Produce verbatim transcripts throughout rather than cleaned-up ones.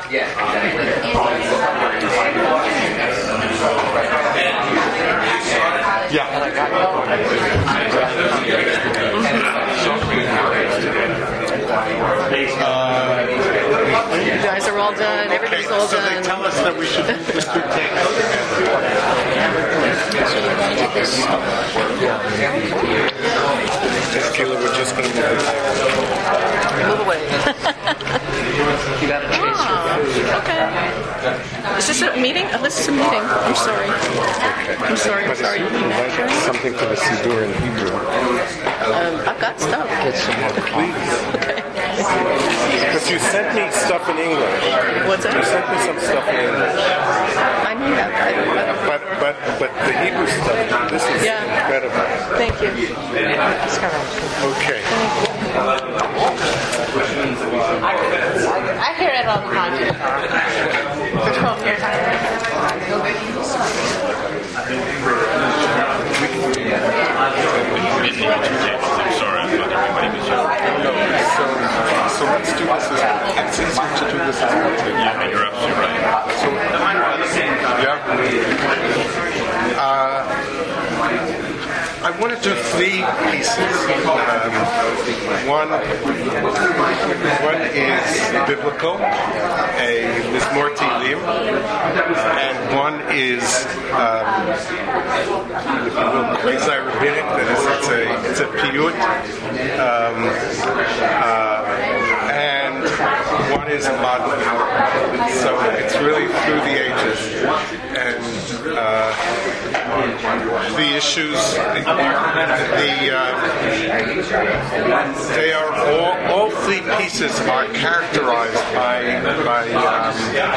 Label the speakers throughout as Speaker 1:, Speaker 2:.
Speaker 1: Yeah.
Speaker 2: Uh,
Speaker 3: You guys are all done. Everybody's all
Speaker 2: so
Speaker 3: done.
Speaker 2: they tell us that we should do this two takes. This killer, we're just going to move
Speaker 3: Move away.
Speaker 1: You got to chase your
Speaker 3: Oh, okay. Is this a meeting? Oh, this is a meeting. I'm sorry. I'm sorry. I'm sorry.
Speaker 2: something for the Siddur in Hebrew.
Speaker 3: Um, I've got stuff. Okay.
Speaker 2: Because you sent me stuff in English.
Speaker 3: What's that?
Speaker 2: You sent me some stuff in English.
Speaker 3: I knew that. I, I,
Speaker 2: But but but the Hebrew stuff, this is
Speaker 3: Yeah.
Speaker 2: incredible.
Speaker 3: thank you.
Speaker 2: Okay.
Speaker 4: I hear it all the time. For twelve years, I hear it.
Speaker 5: I'm sorry, I thought everybody was here.
Speaker 2: So so let's do this as it's easier to do this as one take.
Speaker 5: Yeah, you're absolutely right.
Speaker 2: So yeah. Uh, I want to do three pieces. Um, one, one is biblical, a Mizmor Tehillim, and one is um, quasi-rabbinic. That is, it's a it's a piyut, um, uh, and one is a modern. So it's really through the ages, and uh, the issues. The uh, they are all all three pieces are characterized by by um,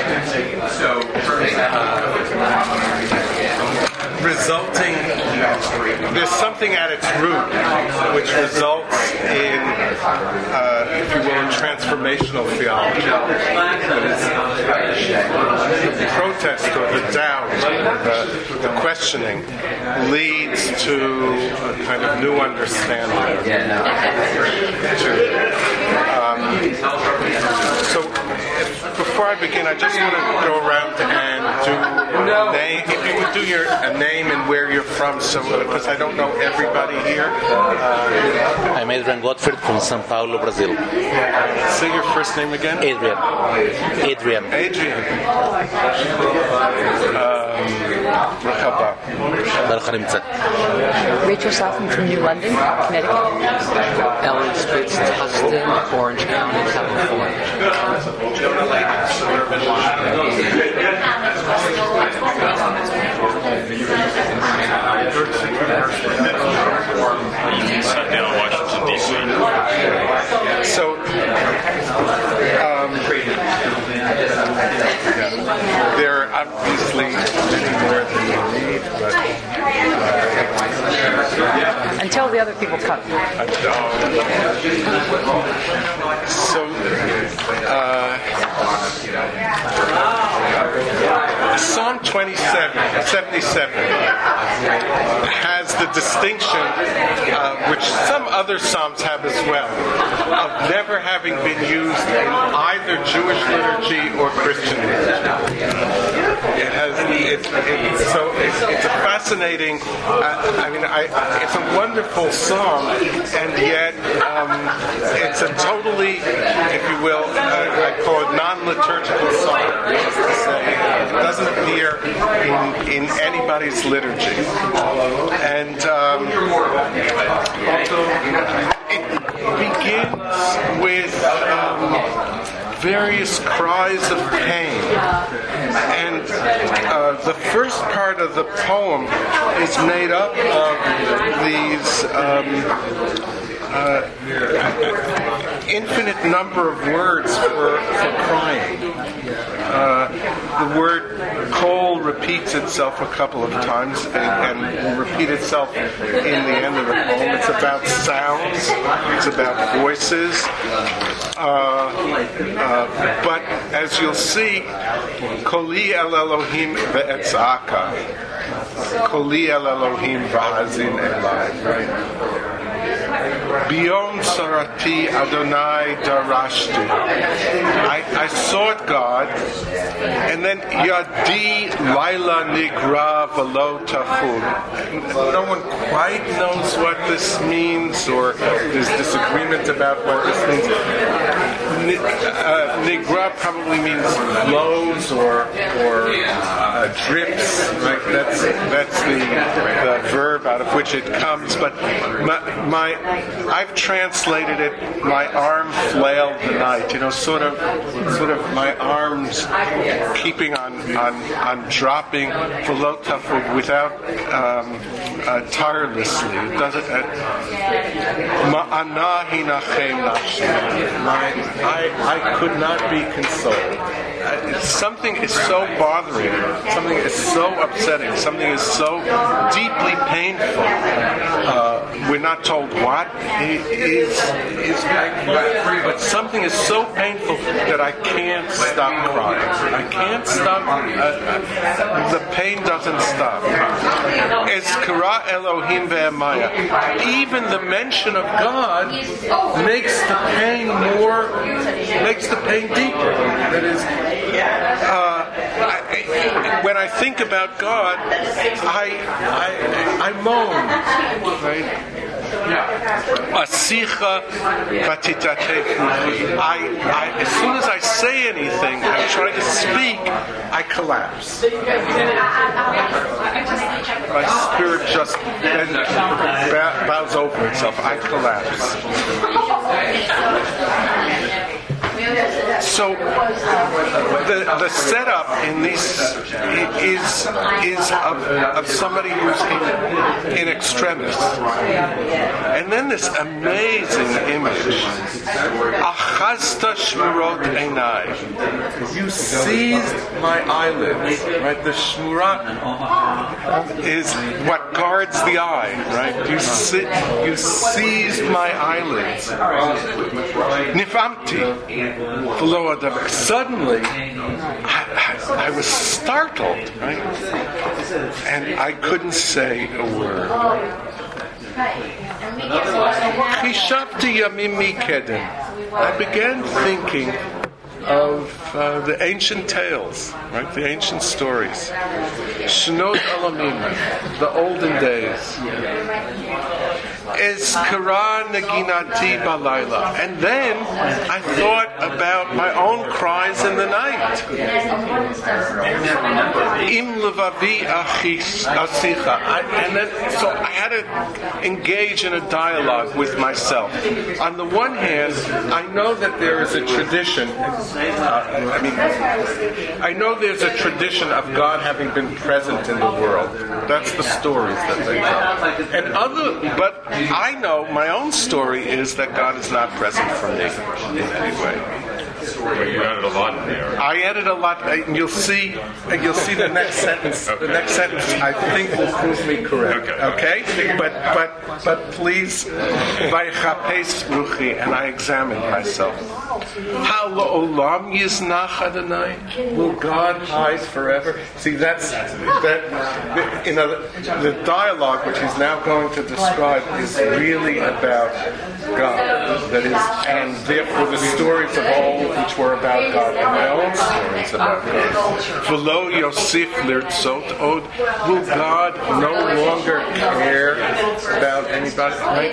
Speaker 2: resulting. There's something at its root which results in, uh, if you will, transformational theology. The protest or the doubt, the, the questioning, leads to a kind of new understanding. Um, so, before I begin, I just want to go around and do name. If you would do your a name and where you're from, so because I don't know everybody here. Uh,
Speaker 6: I'm Adrian Godfrey from São Paulo, Brazil.
Speaker 2: say your first name again.
Speaker 6: Adrian. Adrian.
Speaker 2: Adrian. Um, Merhaba.
Speaker 7: Rachel Southam from New London, Connecticut.
Speaker 1: Ellen Spitz, Tustin, Orange County, California.
Speaker 5: Sat down in Washington, D C.
Speaker 2: So, um, there are obviously many more than you need, but uh,
Speaker 7: Until the other people come.
Speaker 2: so uh, Psalm twenty-seven, seventy-seven has the distinction, uh, which some other psalms have as well, of never having been used in either Jewish liturgy or Christian liturgy. It has, it, it, so it's, it's a fascinating. Uh, I mean, I, it's a wonderful psalm, and yet um, it's a totally, if you will, uh, I call it non-liturgical psalm. It doesn't appear in, in anybody's liturgy, and um, it begins with um, various cries of pain, and uh, the first part of the poem is made up of these um, uh, infinite number of words for, for crying. Uh, the word "kol" repeats itself a couple of times and, and will repeat itself in the end of the poem. It's about sounds. It's about voices. Uh, uh, but as you'll see, "Koli el Elohim ve'etzaka." Koli el Elohim v'hazin elai. Right? Biyom Sarati Adonai Darashti. I, I sought God, and then Yadi Laila Nigra Velo Tafun. No one quite knows what this means, or there's disagreement about what this means. Ni- uh, Nigra probably means flows or or uh, drips. Right? That's that's the the verb out of which it comes. But my, my I've translated it. My arm flailed the night. You know, sort of sort of my arms keeping on on, on dropping below tafud without um, uh, tirelessly. It doesn't. Ma'ana hinachem nafshi. My I I could not be consoled. Uh, something is so bothering, something is so upsetting, something is so deeply painful. Uh, we're not told what is is but something is so painful that I can't stop crying. I can't stop. Uh, uh, the pain doesn't stop. Eskara Elohim ve'emaya. Even the mention of God makes the pain more, makes the pain deeper. That is. Uh, I, when I think about God, I I, I moan, right? Asicha vatitatei ruchi. I, I, as soon as I say anything, I try to speak, I collapse. My spirit just then bows over itself. I collapse. So the the setup in these is is of, of somebody who's in, in extremis, and then this amazing image. Achazta shmurot einai. You seized my eyelids. Right, the shmurat is what guards the eye. Right, you si- you seized my eyelids. Nifamti. Suddenly, I, I, I was startled, right? And I couldn't say a word. I began thinking of uh, the ancient tales, right? The ancient stories. Shnot Alamim, the olden days. Eskara Naginati Balayla. And then I thought about my own cries in the night. Im Levavi Asicha. And then, so I had to engage in a dialogue with myself. On the one hand, I know that there is a tradition. Uh, I mean, I know there's a tradition of God having been present in the world. That's the stories that they tell. And other, but I know my own story is that God is not present for me in any way.
Speaker 5: Well, you added a lot in there.
Speaker 2: I added a lot, and you'll see. And you'll see the next sentence. Okay. The next sentence, I think, will prove me correct. Okay. Okay? But but but please, vaychapes ruchi, and I examined myself. How la'olam yiznach Adonai? Will God hide forever? See, that's that. You know, the dialogue which he's now going to describe is really about God. That is, and therefore the stories of old which were about God, and my own stories about God. V'lo Yosef lirtzot od. Will God no longer care about anybody? Right?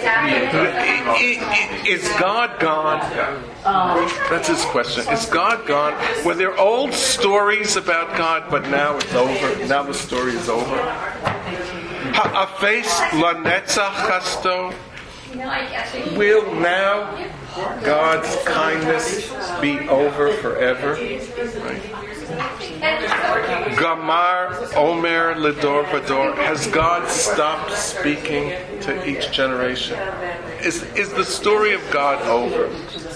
Speaker 2: Is God gone? That's his question. Is God gone? Were there old stories about God, but now it's over? Now the story is over. Ha'afes lanetzach chasto. Will now God's kindness be over forever? Right. Gamar Omer Ledor Vador. Has God stopped speaking to each generation? Is is the story of God over?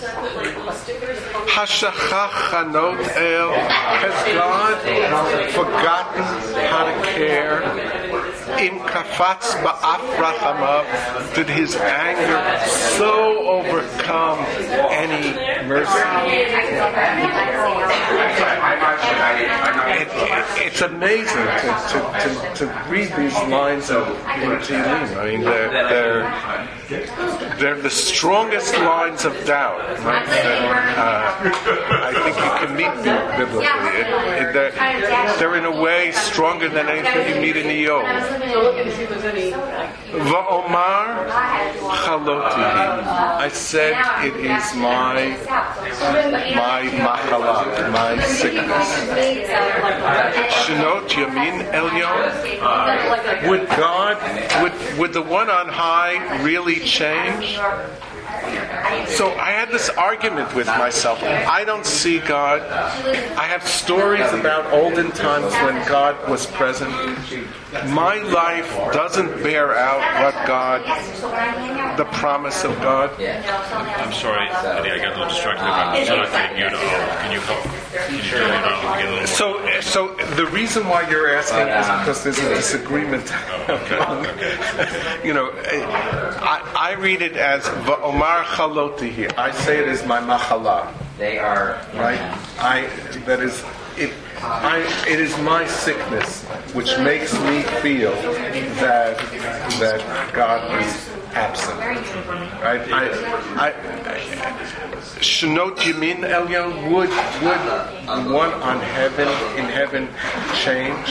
Speaker 2: Hashachach Chanot El. Has God forgotten how to care? Im kafatz ba'af rachamav. Did his anger so overcome any mercy? It, it's amazing to, to, to, to read these lines of in Tehillim. I mean, they're, they're, they're the strongest lines of doubt, right, that uh, I think you can meet biblically. It, it, they're, they're in a way stronger than anything you meet in Iyov. Va'omar chaloti. I said it is my my machala, my sickness. Shenot Yamin Elyon. Would God, would would the one on high really change? So I had this argument with myself. I don't see God. I have stories about olden times when God was present. My life doesn't bear out what God, the promise of God.
Speaker 5: I'm sorry, Eddie, I got a little distracted about the Jonathan Yudal. Can you help? Can you drill it out and get a little more?
Speaker 2: So, so the reason why you're asking is because there's a disagreement.
Speaker 5: Okay.
Speaker 2: You know, I, I read it as Va'omar Chalotihi. I say it as my machala.
Speaker 8: They are
Speaker 2: Right? I that is it. I it is my sickness which makes me feel that that God is absent. Right? I I Shenot Yamin Elyon, would would one on heaven in heaven change?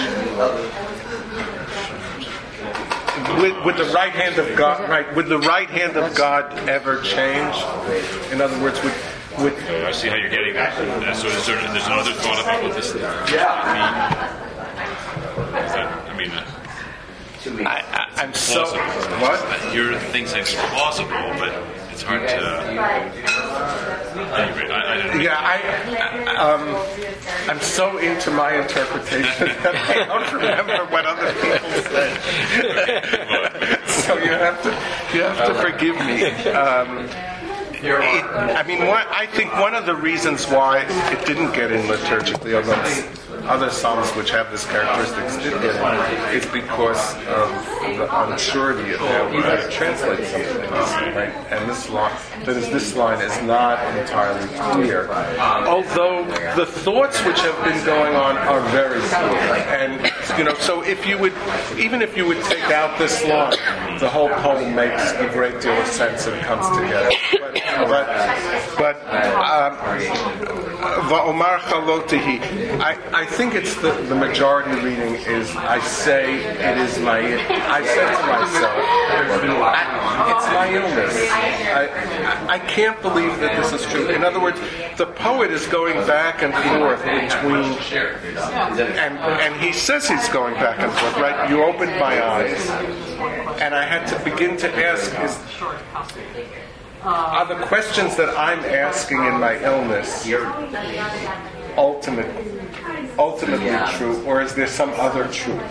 Speaker 2: Would, would the right hand of God right? Would the right hand of God ever change? In other words, would would
Speaker 5: I see how you're getting that. Uh, so is there, there's another thought about what this
Speaker 8: Yeah.
Speaker 5: mean? Is that, I mean, uh,
Speaker 2: I, I, I'm so
Speaker 5: plausible.
Speaker 2: what?
Speaker 5: Your thing seems plausible, but it's hard to. Anyway, I, I don't know.
Speaker 2: Yeah, I, um, I'm so into my interpretation that I don't remember what other people said. So you have to, you have to forgive me. Um, it, I mean, one, I think one of the reasons why it didn't get in liturgically, although other psalms which have this characteristics did get in, is because of the unsurety of how to translate some things. Right? And this line, that is, this line is not entirely clear. Although the thoughts which have been going on are very clear. And, you know, so if you would, even if you would take out this line, the whole poem makes a great deal of sense and comes together. But, but, um, Va'omar chalotihi. I, I think it's the, the majority reading is, I say it is my, I said to myself, I, it's my illness. I, I can't believe that this is true. In other words, the poet is going back and forth between, and, and he says he's going back and forth, right? You opened my eyes, and I had to begin to ask, is, are the questions that I'm asking in my illness ultimate, ultimately true, or is there some other truth?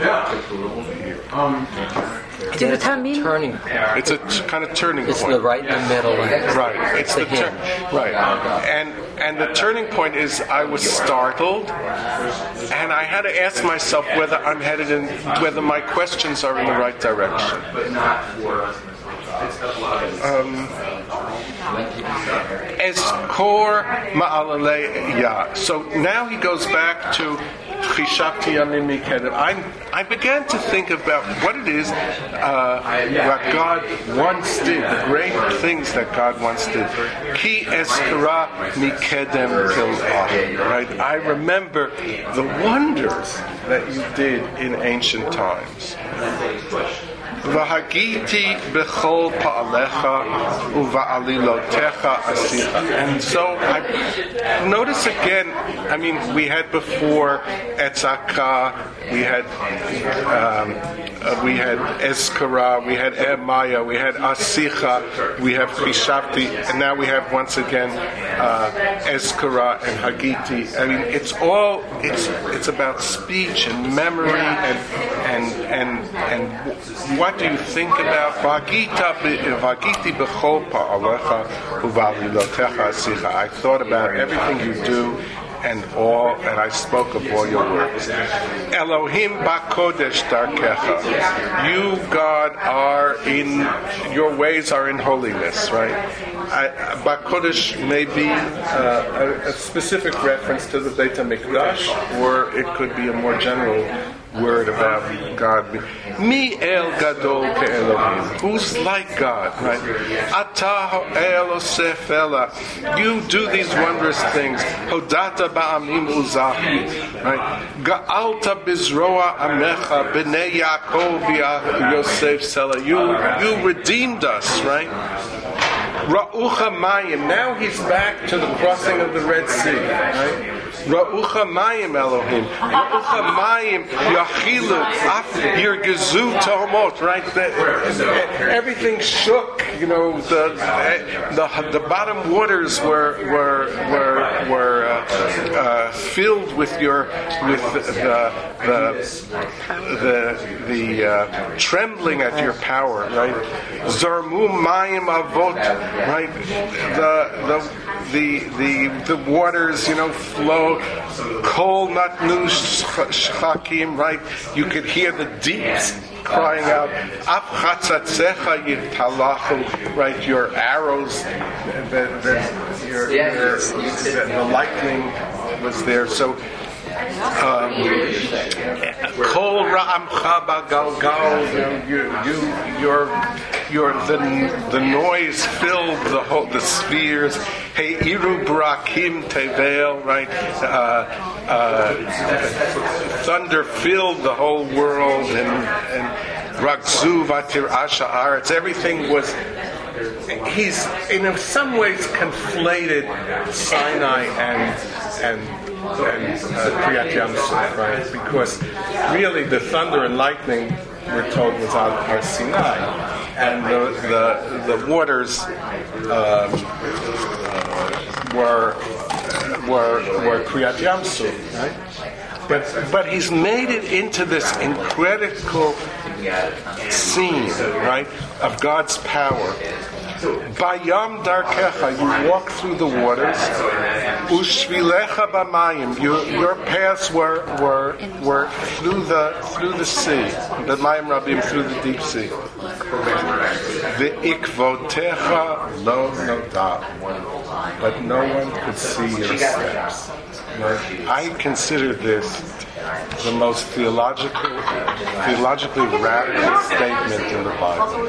Speaker 2: Um,
Speaker 7: Do the time mean?
Speaker 1: Turning.
Speaker 2: it's a t- kind of turning
Speaker 1: It's
Speaker 2: point.
Speaker 1: the right in the middle.
Speaker 2: Right. It's the
Speaker 1: the
Speaker 2: tur-
Speaker 1: hinge.
Speaker 2: right. And and the turning point is I was startled, and I had to ask myself whether I'm headed in, whether my questions are in the right direction. Um, Eskor ma'alalei ya. So now he goes back to Chishavti Yamim Mikedem. I I began to think about what it is, uh, what God once did, the great things that God once did. Ki eskara mikedem til. Right? I remember the wonders that you did in ancient times. V'hagiti b'chol pa'alecha uva'alilotecha asicha. And so I notice again, I mean, we had before Etzaka, we had um, uh, we had Eskara, we had Emaya, we had Asicha, we have Chishavti, and now we have once again uh, Eskara and Hagiti. I mean, it's all it's it's about speech and memory and and and and what do you think about Vagita Vagiti b'chol pa'alecha uva'alilotecha asicha? I thought about everything you do and all, and I spoke of all your works. Elohim bakodesh darkecha. You, God, are in, your ways are in holiness, right? I, bakodesh may be uh, a, a specific reference to the Beit HaMikdash, or it could be a more general word about God. Mi el gadol ke Elohim. Who's like God, right? Atah el osef ela. You do these wondrous things. Hodata ba'amim uzahi. Right? Ga'alta bizroa amecha b'nei Yaakov Yosef Sela. You, you redeemed us, right? Ra'ucha mayim. Now he's back to the crossing of the Red Sea, right? Ra'ucha mayim Elohim. Ra'ucha mayim yachilu af yirgezu tomot. Right? The, everything shook. You know, the the the bottom waters were were were were uh, uh, filled with your with the the the the uh, trembling at your power. Right? Zarmu mayim avot. Right? The the the the the waters, you know, flow. Kol natnu shchakim, right? You could hear the deeps crying out. Af chatzatzecha yitalachu, right? Your arrows, the, the, your, your, the, the lightning was there. So, Kol ra'amcha ba'galgal, you, you, your, your, the, the noise filled the whole, the spheres. Hey, iru brakim tevel, right? Uh, uh, thunder filled the whole world, and and ragzu vatir asha aretz. Everything was. He's in some ways conflated Sinai and and. and uh, Kriyat Yamsuf, right? Because really the thunder and lightning, we're told, was on Har Sinai, and the the, the waters um, uh, were were were Kriyat Yamsuf, right? But but he's made it into this incredible scene, right, of God's power. Bayam darkecha, you walk through the waters. Ushvilecha b'mayim, your your paths were were were through the through the sea, the mayim rabim, through the deep sea. Ve'ikvotecha lo noda, but no one could see your steps. I consider this the most theological, theologically radical statement in the Bible,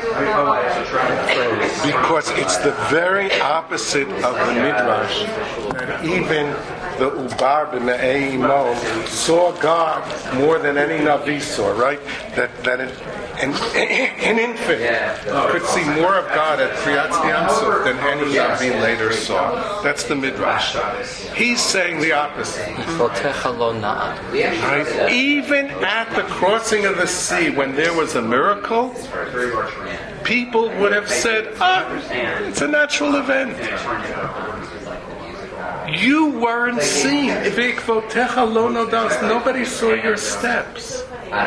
Speaker 2: because it's the very opposite of the Midrash, that even the Ubar b'Me'ei Imo saw God more than any Navi saw, right? That that it, an, an infant could see more of God at Kriyat Yamsuf than any Navi later saw. That's the Midrash. He's saying the opposite. Right? Even at the crossing of the sea, when there was a miracle, people would have said, ah, it's a natural event. You weren't seen. Nobody saw your steps.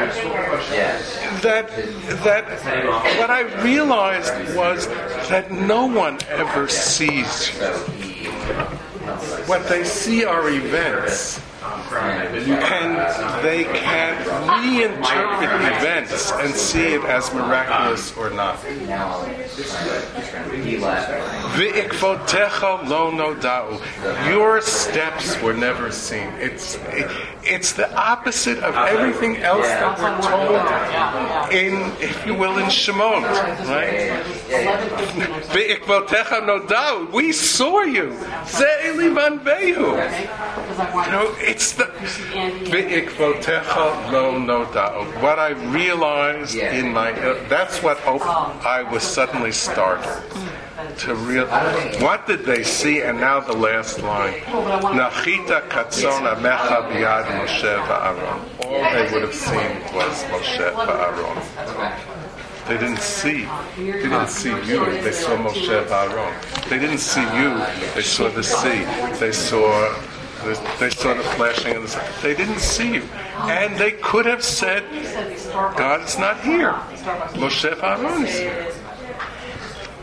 Speaker 2: That that what I realized was that no one ever sees you. What they see are events. And they can reinterpret events and see it as miraculous or not. Ve'ikvotecha lo noda'u. Your steps were never seen. It's it, it's the opposite of everything else that we're told in, if you will, in Shemot, right? Ve'ikvotecha noda'u. We saw you. Ze'eli vanvehu. You know, it's the Ve'ikvotecha lo noda'u. What I realized in my, uh, that's what op- I was suddenly startled to real. What did they see? And now the last line. Nachita katzon amecha biyad Moshe va'Aaron. All they would have seen was Moshe va'Aaron. They didn't see. They didn't see you. They saw Moshe va'Aaron. They didn't see you. They saw the sea. They saw. They saw the flashing of the sun. They didn't see you. And they could have said, God is not here. Moshe va'Aaron is here.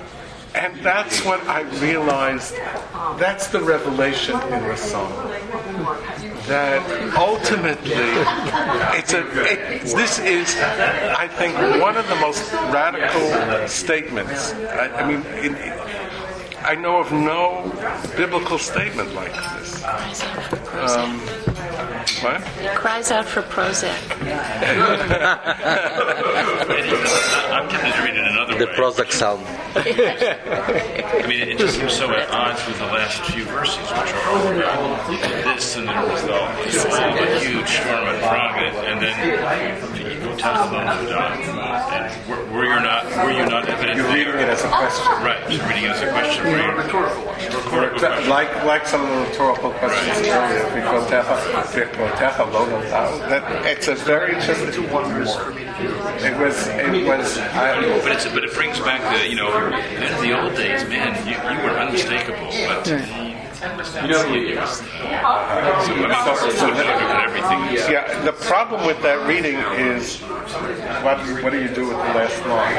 Speaker 2: And that's what I realized. That's the revelation in the song. that ultimately it's a it, this is, I think, one of the most radical statements. I, I mean, it, I know of no biblical statement like this. Um, what?
Speaker 3: Cries out for Prozac.
Speaker 5: I'm tempted to read it another
Speaker 6: The
Speaker 5: way.
Speaker 6: Prozac Psalm.
Speaker 5: I mean, it just seems so at odds with the last few verses, which are all about this, and there was the, you know, a huge storm in front of it, and then you go test them and were, were you not were you not evident?
Speaker 2: You're reading it as a question,
Speaker 5: right? Just reading it as a question. For you. Rhetorical question.
Speaker 2: Like like some of the rhetorical questions earlier. That it's a very just. It was it was. I,
Speaker 5: but it's but it brings back the you know in the old days, man. You, you were unmistakable, but. You know, you, uh, so, I mean, so, so that, everything.
Speaker 2: Yeah, the problem with that reading is what what do you do with the last line?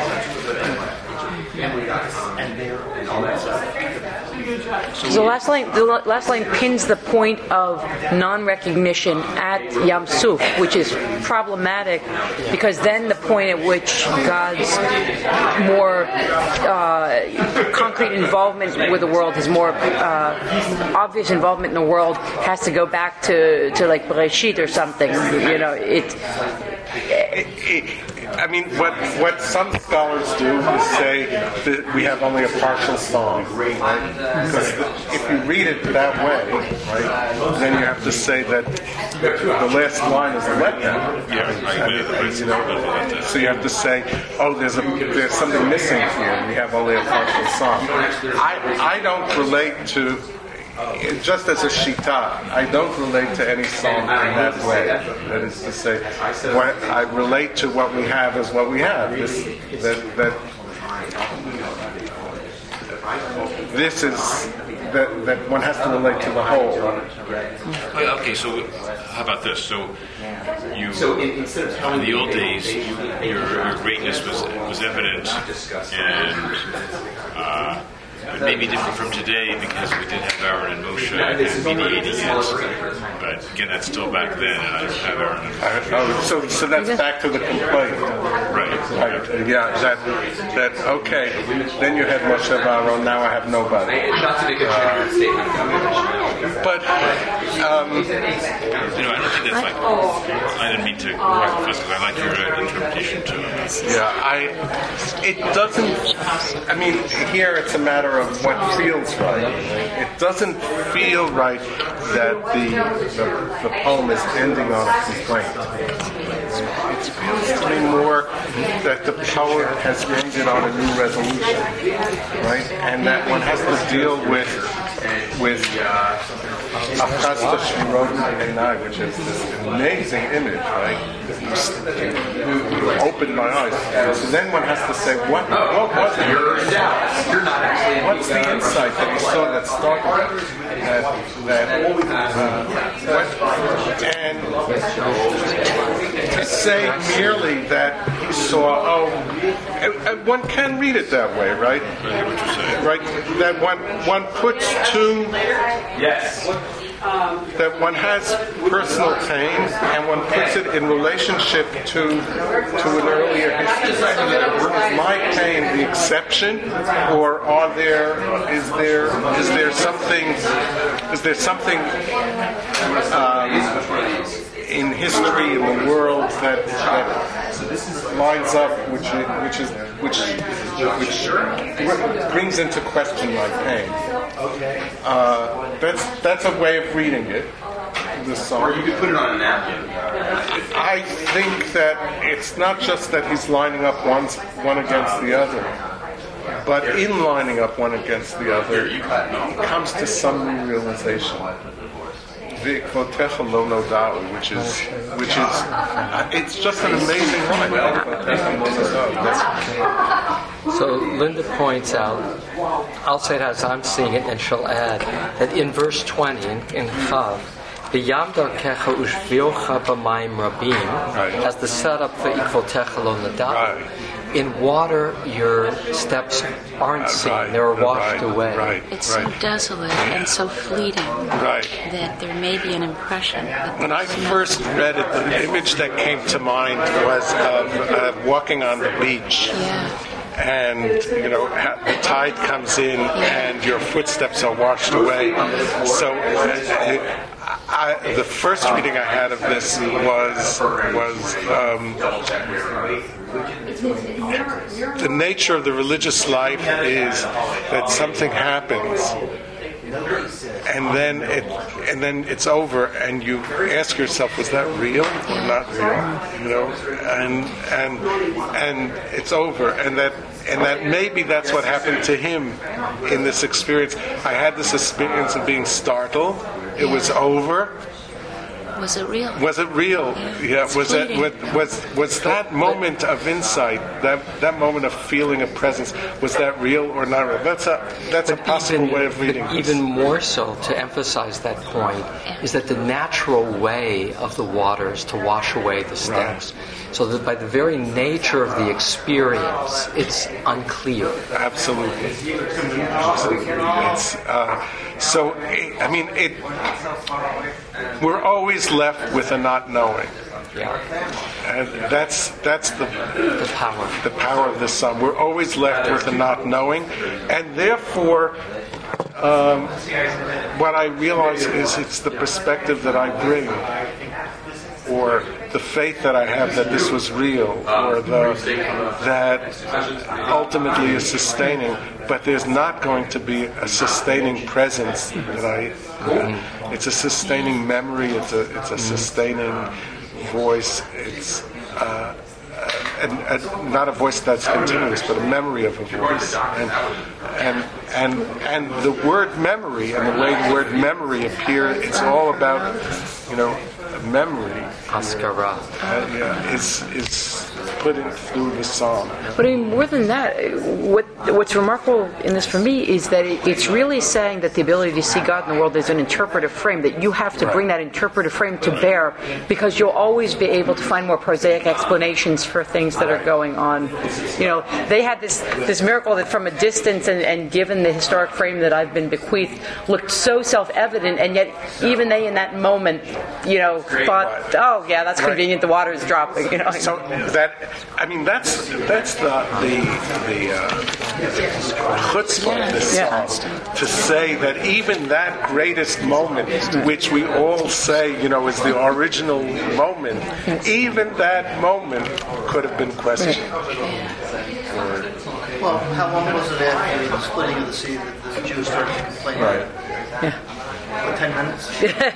Speaker 7: So the last line, the last line pins the point of non-recognition at Yam Suf, which is problematic because then the point at which God's more uh, concrete involvement with the world, his more uh, obvious involvement in the world, has to go back to, to like Bereshit or something. You know, it.
Speaker 2: it, it I mean, what what some scholars do is say that we have only a partial psalm, right? Because if you read it that way, right, then you have to say that the last line is a letdown.
Speaker 5: Yeah, I mean,
Speaker 2: you know, so you have to say, oh, there's a there's something missing here. We have only a partial psalm. I I don't relate to. Just as a shita, I don't relate to any psalm in that way. That is to say, what I relate to what we have is what we have. This, that, that, this is that, that one has to relate to the whole.
Speaker 5: Okay, so how about this? So you, in the old days, your, your greatness was was evident, and. Uh, It may be different from today because we did have Aaron and Moshe and mediating it. But again, that's still back then, and I don't have Aaron and Moshe.
Speaker 2: Oh, so, so that's back to the complaint.
Speaker 5: Right.
Speaker 2: Right. Yeah, that, that, okay, then you had Moshe Aaron, now I have nobody.
Speaker 8: Not to make a general statement.
Speaker 2: But, um,
Speaker 5: you know, I don't think that's like, I didn't mean to fuss because I like your interpretation too.
Speaker 2: Yeah, I, it doesn't, I mean, here it's a matter of what feels right. It doesn't feel right that the, the, the poem is ending on a complaint. It feels to me more that the poet has ended on a new resolution, right? And that one has to deal with with Achasta Shirot Einai, which is this amazing image, right? You opened my eyes. So then one has to say, what, what was it?
Speaker 8: You're in doubt. You're not actually.
Speaker 2: What's the insight that you saw that started that that uh, what, and to say merely that he saw, oh, and one can read it that way, right? Right? That one one puts two. Yes. That one has personal pain and one puts it in relationship to to an earlier history. Is my pain the exception, or are there is there is there something is there something um, in history in the world that, that lines up, which which is which which brings into question my pain? Uh, that's that's a way of reading it. The song.
Speaker 8: Or you could put it on a napkin.
Speaker 2: I think that it's not just that he's lining up one one against the other, but in lining up one against the other, he comes to some new realization. V'ikvotecha lo noda'u, which is which is uh, it's just an amazing line.
Speaker 1: So Linda points out, I'll say it as I'm seeing it, and she'll add that in verse twenty in, in Chav, B'yam darkecha ushviocha b'mayim rabim,
Speaker 2: Right.
Speaker 1: as the setup for ikvotecha lo nadal.
Speaker 2: Right.
Speaker 1: In water, your steps aren't seen;
Speaker 2: Right.
Speaker 1: they're washed
Speaker 2: Right.
Speaker 1: away.
Speaker 2: Right.
Speaker 4: It's
Speaker 2: right.
Speaker 4: so desolate and so fleeting
Speaker 2: Right.
Speaker 4: that there may be an impression. That
Speaker 2: When I
Speaker 4: there's
Speaker 2: first read it, the image that came to mind was of uh, walking on the beach.
Speaker 4: Yeah.
Speaker 2: And, you know, ha- the tide comes in and your footsteps are washed away. So uh, I, the first reading I had of this was, was um, the nature of the religious life is that something happens. And then it, and then it's over, and you ask yourself, was that real or not real? You know, and and and it's over, and that and that maybe that's what happened to him in this experience. I had this experience of being startled. It was over.
Speaker 4: Was it real?
Speaker 2: Was it real?
Speaker 4: Yeah,
Speaker 2: Yeah.
Speaker 4: it's
Speaker 2: Was it
Speaker 4: fleeting.
Speaker 2: was was was that moment of insight, that that moment of feeling of presence, was that real or not real? That's a that's a
Speaker 1: But
Speaker 2: possible
Speaker 1: even,
Speaker 2: way of reading
Speaker 1: but
Speaker 2: this.
Speaker 1: even more so, to emphasize that point, is that the natural way of the water is to wash away the steps. So that by the very nature of the experience, it's unclear.
Speaker 2: Absolutely. Absolutely. It's, uh, so, I mean, it. We're always left with a not knowing,
Speaker 1: Yeah,
Speaker 2: and that's that's the
Speaker 1: the power.
Speaker 2: the power of the sun. We're always left with a not knowing, and therefore, um, what I realize is it's the perspective that I bring, or the faith that I have that this was real, or the that ultimately is sustaining. But there's not going to be a sustaining presence that I. Uh, it's a sustaining memory. It's a it's a sustaining voice. It's uh, and, and not a voice that's continuous, but a memory of a voice. And and and and the word memory and the way the word memory appears, it's all about, you know, memory.
Speaker 1: Haskara.
Speaker 2: Uh, yeah, is is put in through the psalm.
Speaker 7: But I mean, more than that, what what's remarkable in this for me is that it, it's really saying that the ability to see God in the world is an interpretive frame, that you have to bring that interpretive frame to bear, because you'll always be able to find more prosaic explanations for things that are going on. You know, they had this, this miracle that from a distance and, and given the historic frame that I've been bequeathed, looked so self-evident, and yet even they in that moment, you know, thought, oh yeah, that's convenient, the water is dropping. You know.
Speaker 2: So that, I mean, that's that's the the the uh, chutzpah of this
Speaker 7: Yeah.
Speaker 2: psalm, to say that even that greatest moment, which we all say, you know, is the original moment, even that moment could have been questioned.
Speaker 9: Well, how long was it after the splitting of the sea that the Jews started to complain?
Speaker 2: Right.
Speaker 9: For ten minutes?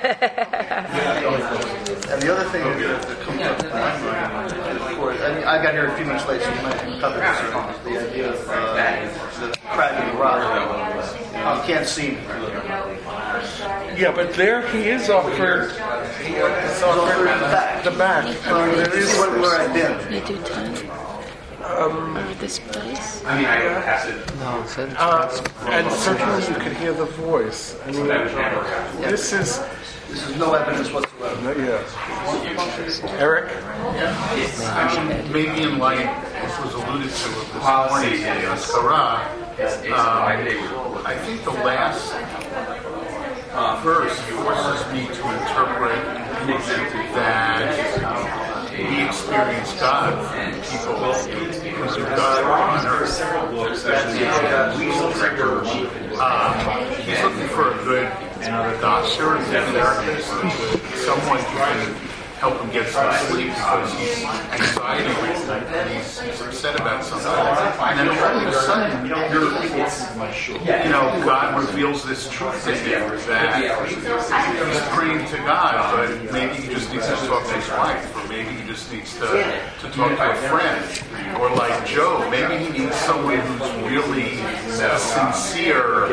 Speaker 9: And the other thing that comes up in my mind, of course, I, mean, I got here a few minutes late, so you might have covered this, is the idea of uh, the crack in the rock. You can't see me.
Speaker 2: Yeah, but there he is offered. He is offered
Speaker 9: the back.
Speaker 2: The back. I mean, there is
Speaker 9: See where, where I've been.
Speaker 4: They do time.
Speaker 2: Um,
Speaker 4: Or this place.
Speaker 8: I mean, I don't pass it.
Speaker 1: No, it's a-
Speaker 2: uh, and certainly you could hear the voice. I mean, this is.
Speaker 9: This is no evidence whatsoever.
Speaker 2: Yeah. Eric?
Speaker 10: Maybe in light, this was alluded to of this morning, Haskara, um, I think the last uh, verse forces me to interpret that we experience God and people because of God on earth. Um, he's looking for a good doctor, a good therapist, someone who can help him get some sleep because he's anxiety and he's, he's upset about something. And then all of a sudden, you know, God reveals this truth to him that he's praying to God, but maybe he just needs to talk to his wife, or maybe he just needs to, to talk to a friend. Or like Joe, maybe he needs someone who's really uh, sincere,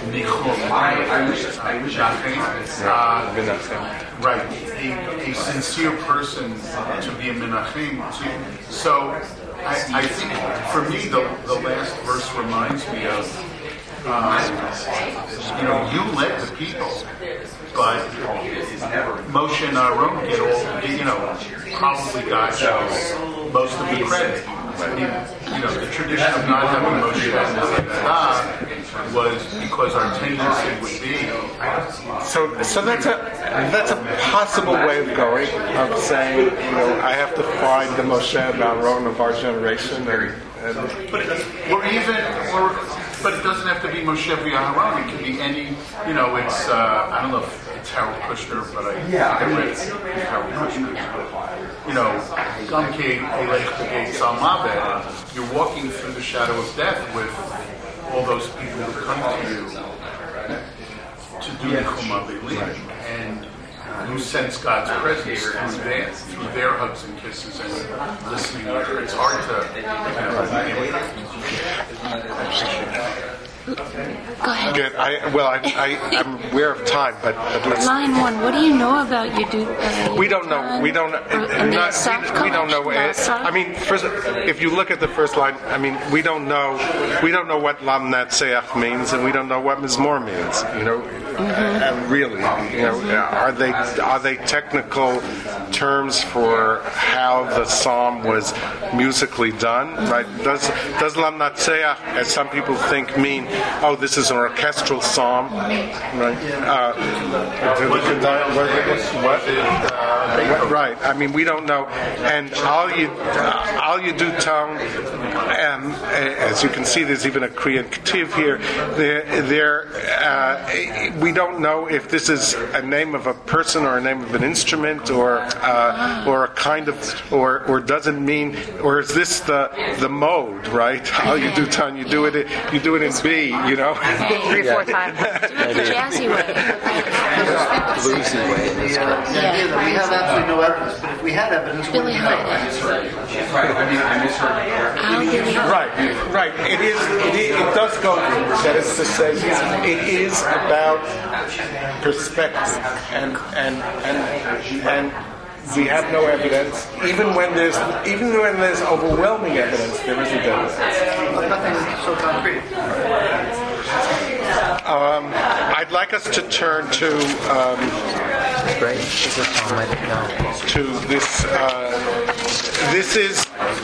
Speaker 10: uh, right, a, a sincere person to be a menachem. To, so I, I think for me the, the last verse reminds me of, um, you know, you led the people, but Moshe and Aaron get all, you know, probably got most of the credit. You know, the tradition of not having Moshe as a was because our tendency would be.
Speaker 2: So, so that's a that's a possible way of going, of saying, you know, I have to find the Moshe and Aaron of our generation, and, and
Speaker 10: but or even or but it doesn't have to be Moshe Aaron. It can be any. You know, it's uh, I don't know if it's Harold Kushner, but I yeah, I read Harold Kushner. You know, Gamke Elech Begay Salmabed, you're walking through the shadow of death with all those people who come to you to do the Chumah B'Elim, and you sense God's presence through their, through their hugs and kisses and listening. It's hard to.
Speaker 11: Go ahead.
Speaker 2: Good. I, well, I, I, I'm aware of time, but, but let's.
Speaker 11: Line one. What do you know about Yedut? Uh,
Speaker 2: we don't know. We don't.
Speaker 11: Uh,
Speaker 2: not, we, we don't know. I mean, first, if you look at the first line, I mean, we don't know. We don't know what Lam Natseach means, and we don't know what Mizmor means. You know, mm-hmm. uh, really. You know, are they are they technical terms for how the psalm was musically done? Right? Does does Lam Natseach, as some people think, mean, oh, this is an orchestral psalm, right? Uh, what? Uh, right. I mean, we don't know. And all you, uh, all you do tone, and as you can see, there's even a Kriyan Ketiv here. There, there. Uh, we don't know if this is a name of a person or a name of an instrument, or uh, or a kind of, or or doesn't mean, or is this the the mode, right? All you do tone, you do it, you do it in B, you know.
Speaker 7: Three or four times.
Speaker 11: The jazzy way.
Speaker 1: Bluesy way in this case.
Speaker 9: The idea that we have absolutely no evidence, but if we had evidence, we would know.
Speaker 2: Right, right. It is. It, is, it does go. That is to say, it is about perspective, and and and and. We have no evidence. Even when there's, even when there's overwhelming evidence, there isn't evidence.
Speaker 9: Nothing is so concrete.
Speaker 2: Um, I'd like us to turn to um, to this. Uh, this is.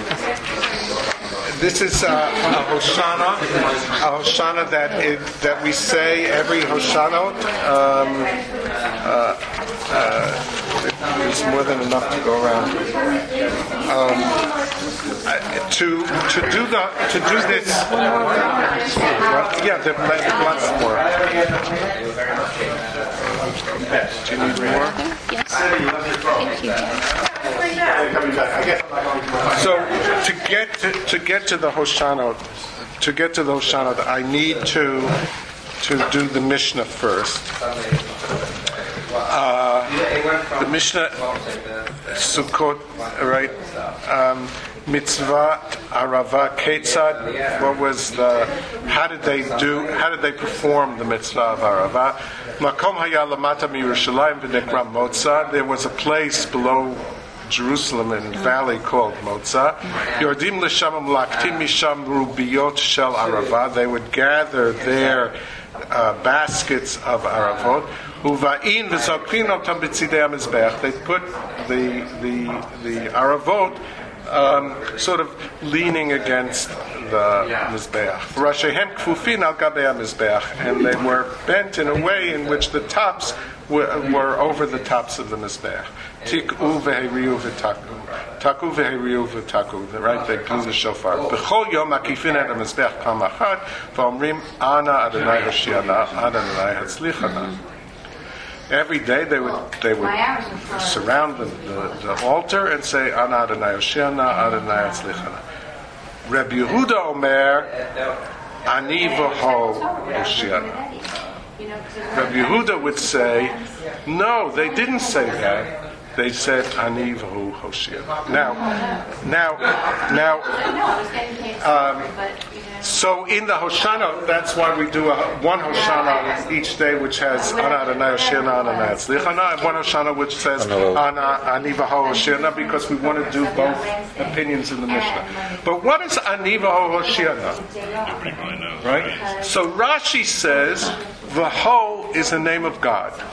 Speaker 2: This is uh, a Hoshana, a Hoshana that is, that we say every Hoshanot. Um, uh, uh, there's more than enough to go around. Um, uh, to to do the to do this. Well, yeah, there lots more. Do you need more?
Speaker 11: Yes. Thank you.
Speaker 2: So to get to, to get to the Hoshanot, to get to the Hoshanot, I need to to do the Mishnah first. Uh, the Mishnah Sukkot, right? Um, Mitzvah Arava Ketzad. What was the? How did they do? How did they perform the Mitzvah of Arava? Makom Haya Lamata MiYerushalayim v'Nekra Motza. There was a place below Jerusalem in a valley called Motza. Yordim l'shamam laktim misham rubiyot shel Arava. They would gather their uh, baskets of Aravot. Uva'in v'zokrin otam b'tzidei hamizbeach. They put the the the Aravot um, sort of leaning against the Mizbeach. Rashehem kfufin al gabei hamizbeach, and they were bent in a way in which the tops were, were over the tops of the Mizbeach. Tik'u v'heriu v'taku. Taku v'heriu v'taku. Right? They blew the shofar. B'chol yom akifin et hamizbeach pam achad v'omrim ana Adonai Hoshiana Adonai Hatzlichana. Every day they would they would surround the, the, the altar and say Ana Adonai Hoshiana Adonai Hatzlichana. Rabbi Yehuda Omer Ani v'ho Hoshiana. Rabbi Yehuda would say, no, they didn't say that. They said Ani v'hu Hoshiana. Now, now, now. Um, So in the Hoshana, that's why we do a, one Hoshana each day, which has Ana Adonai Hoshiana, Adonai Hatzlichana, and one Hoshana which says Ana Ani v'ho Hoshiana, because we want to do both opinions in the Mishnah. But what is Ani v'ho Hoshiana? Right? So Rashi says V'ho is the name of God.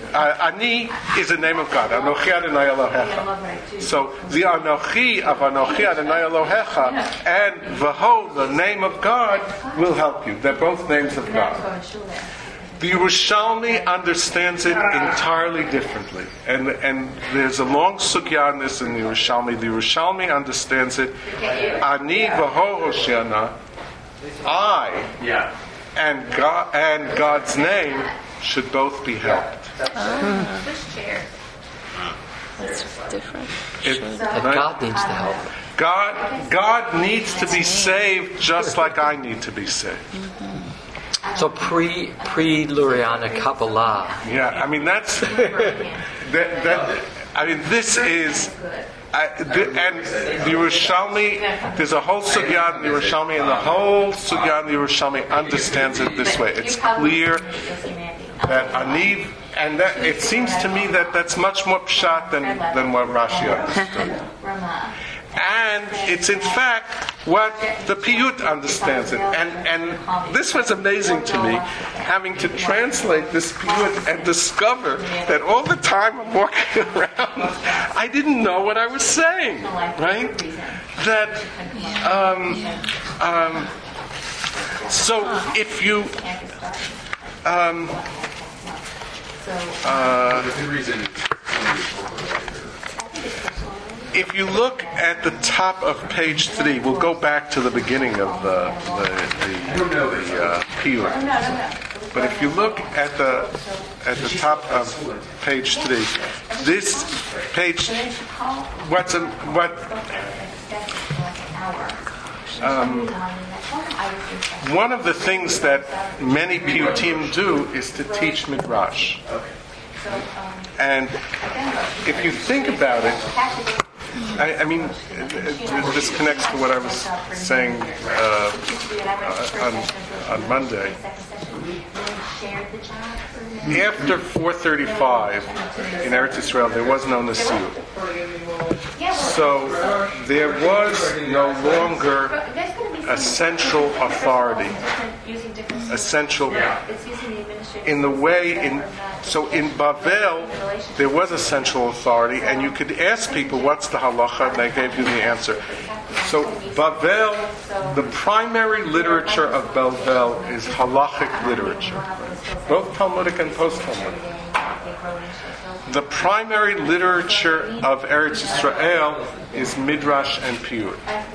Speaker 2: Uh, Ani is the name of God. Anochi Adonai Elohecha. So the Anochi of Anochi Adonai Elohecha and Vaho, the name of God, will help you. They're both names of God. The Yerushalmi understands it entirely differently. And and there's a long sugya on this in the Yerushalmi. The Yerushalmi understands it. Ani Vaho Hoshiana, I and God, and God's name should both be helped.
Speaker 11: Ah. This chair. That's different.
Speaker 2: It,
Speaker 1: That
Speaker 2: right?
Speaker 1: God needs the help.
Speaker 2: God, God needs to be saved just like I need to be saved.
Speaker 1: So pre pre Luriana Kabbalah.
Speaker 2: Yeah, I mean that's that, that. I mean this is. I, the, and the Yerushalmi, there's a whole sugya in the Yerushalmi, and the whole sugya in the Yerushalmi understands it this way. It's clear that Ani, and that, it seems to me that that's much more pshat than, than what Rashi understood. And it's in fact what the Piyut understands it. And and this was amazing to me, having to translate this Piyut and discover that all the time I'm walking around, I didn't know what I was saying, right? That, um, um, so if you, um, uh, if you look at the top of page three, we'll go back to the beginning of the the, the, the uh, Piyut. But if you look at the at the top of page three, this page, what's a, what? Um, one of the things that many Piyutim do is to teach Midrash. And if you think about it, I, I mean, this connects to what I was saying uh, on, on Monday. After four thirty-five in Eretz Yisrael, there was no Nasiut. So there was no longer a central authority, a central in the way in. So in Bavel, there was a central authority, and you could ask people, what's the halacha, and they gave you the answer. So Bavel, the primary literature of Bavel is halachic literature, both Talmudic and post-Talmudic. The primary literature of Eretz Yisrael is Midrash and Piyut.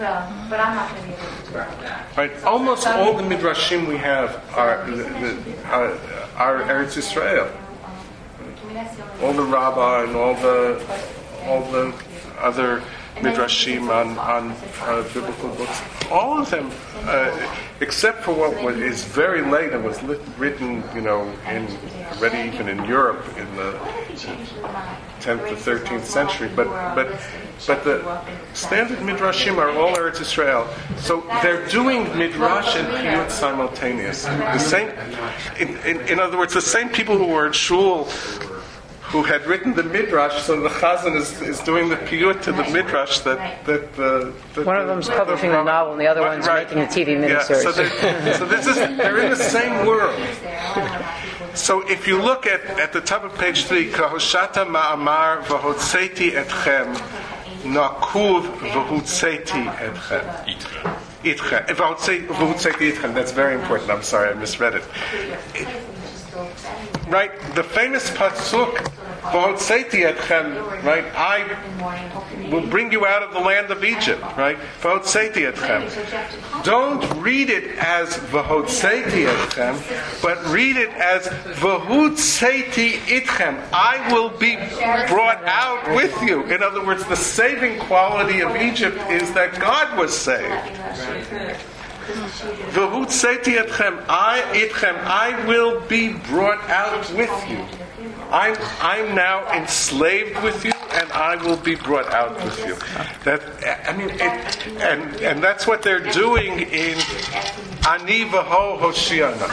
Speaker 2: Right? Almost all the Midrashim we have are, the, the, are, are Eretz Yisrael. All the Rabbah and all the all the other Midrashim on, on uh, biblical books, all of them, uh, except for what was, is very late and was lit, written, you know, in already even in Europe in the tenth to thirteenth century. But but but the standard Midrashim are all Eretz Yisrael. So they're doing Midrash and Piyut simultaneously. The same, in, in, in other words, the same people who were in Shul who had written the Midrash, so the Chazan is, is doing the Piyut to the Midrash that, that the... That
Speaker 7: one of them's the, publishing the, the novel and the other right, one's right. making a T V miniseries. Yeah, so, so this is, they're in the same world. So if you look at, at the top of page three, Kahoshata ma'amar v'hotzeti etchem nakuv v'hotzeti etchem. Itchem. V'hotzeti itchem. That's very important. I'm sorry, I misread it. it Right, the famous pasuk, "V'hotzeti etchem," right? I will bring you out of the land of Egypt, right? V'hotzeti etchem. Don't read it as "V'hotzeti etchem," but read it as "V'hotzeti itchem." I will be brought out with you. In other words, the saving quality of Egypt is that God was saved. V'hotzeti etchem, I itchem, I will be brought out with you. I'm I'm now enslaved with you, and I will be brought out with you. That I mean, it, and and that's what they're doing in Ani v'ho Hoshiana.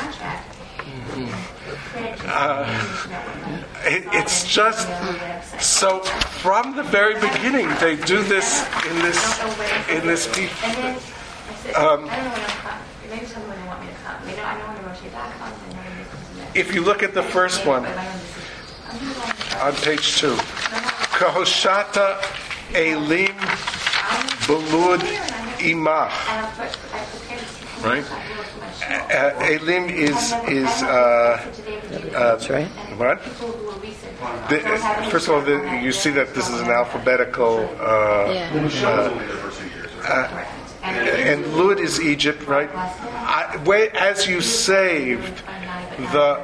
Speaker 7: Uh, it, it's just so from the very beginning they do this in this in this people. Um, if you look at the first one,
Speaker 2: on page two. Kahoshata Elim Belud Imach. Right? Uh, Elim is is uh, uh,
Speaker 7: That's right.
Speaker 2: what? The, first of all, the, you see that this is an alphabetical. Uh,
Speaker 11: Yeah.
Speaker 2: uh, uh, and Lud is Egypt, right? I, way, as you saved the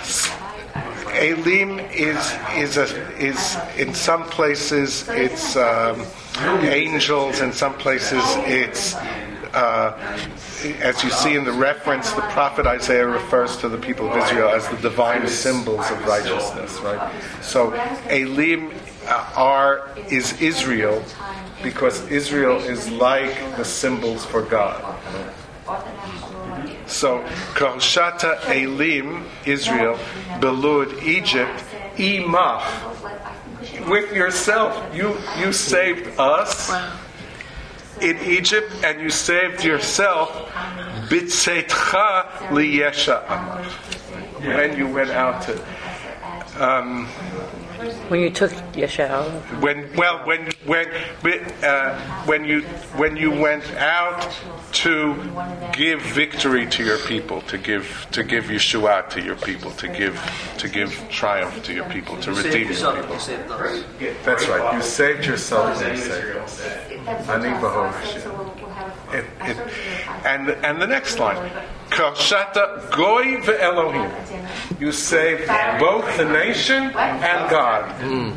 Speaker 2: Elim is is a is in some places it's um, angels, in some places it's. Uh, as you see in the reference, the prophet Isaiah refers to the people of Israel as the divine symbols of righteousness, right? So, Elim uh, are is Israel because Israel is like the symbols for God. So, Kahoshata Elim, Israel, Belud, Egypt, Imach, with yourself, you you saved us. In Egypt, and you saved yourself, bitzeitcha liyesha amach. When you went out to, um,
Speaker 7: When you took Yeshua.
Speaker 2: when well, when when uh, when you when you went out to give victory to your people, to give to give Yeshua to your people, to give to give triumph to your people, to redeem your people. That's right. You saved yourself and you saved us. Ani b'ho Hashem. It, it, and and the next line, Kahoshata Goy ve'Elohim. You saved both the nation and God. Mm.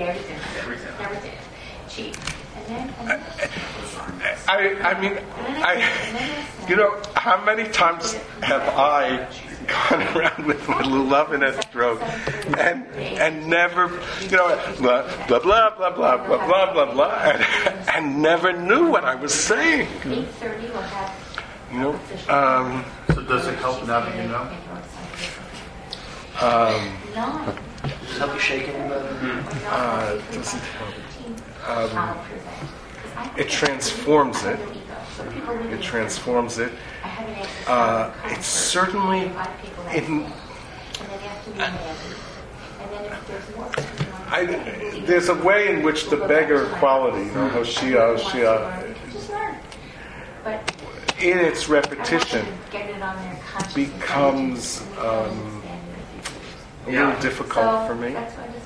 Speaker 2: I, I mean, I, you know, how many times have I gone around with my lulavineth throat and and never, you know, blah blah blah blah blah blah blah blah blah, and, and never knew what I was saying. You know. Um,
Speaker 10: So does it help now that you know?
Speaker 2: Um,
Speaker 9: Does it help you shake it?
Speaker 2: uh, does it help? Um, it transforms it. It transforms it. Uh, it's certainly in. I, there's a way in which the beggar quality, you know, Hoshea, Hoshea, in its repetition, becomes um, a little difficult for me.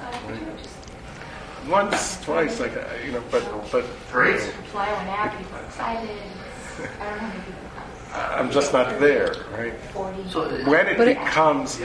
Speaker 2: Once, twice, like uh, you know, but but you know, I'm just not there, right? When it becomes,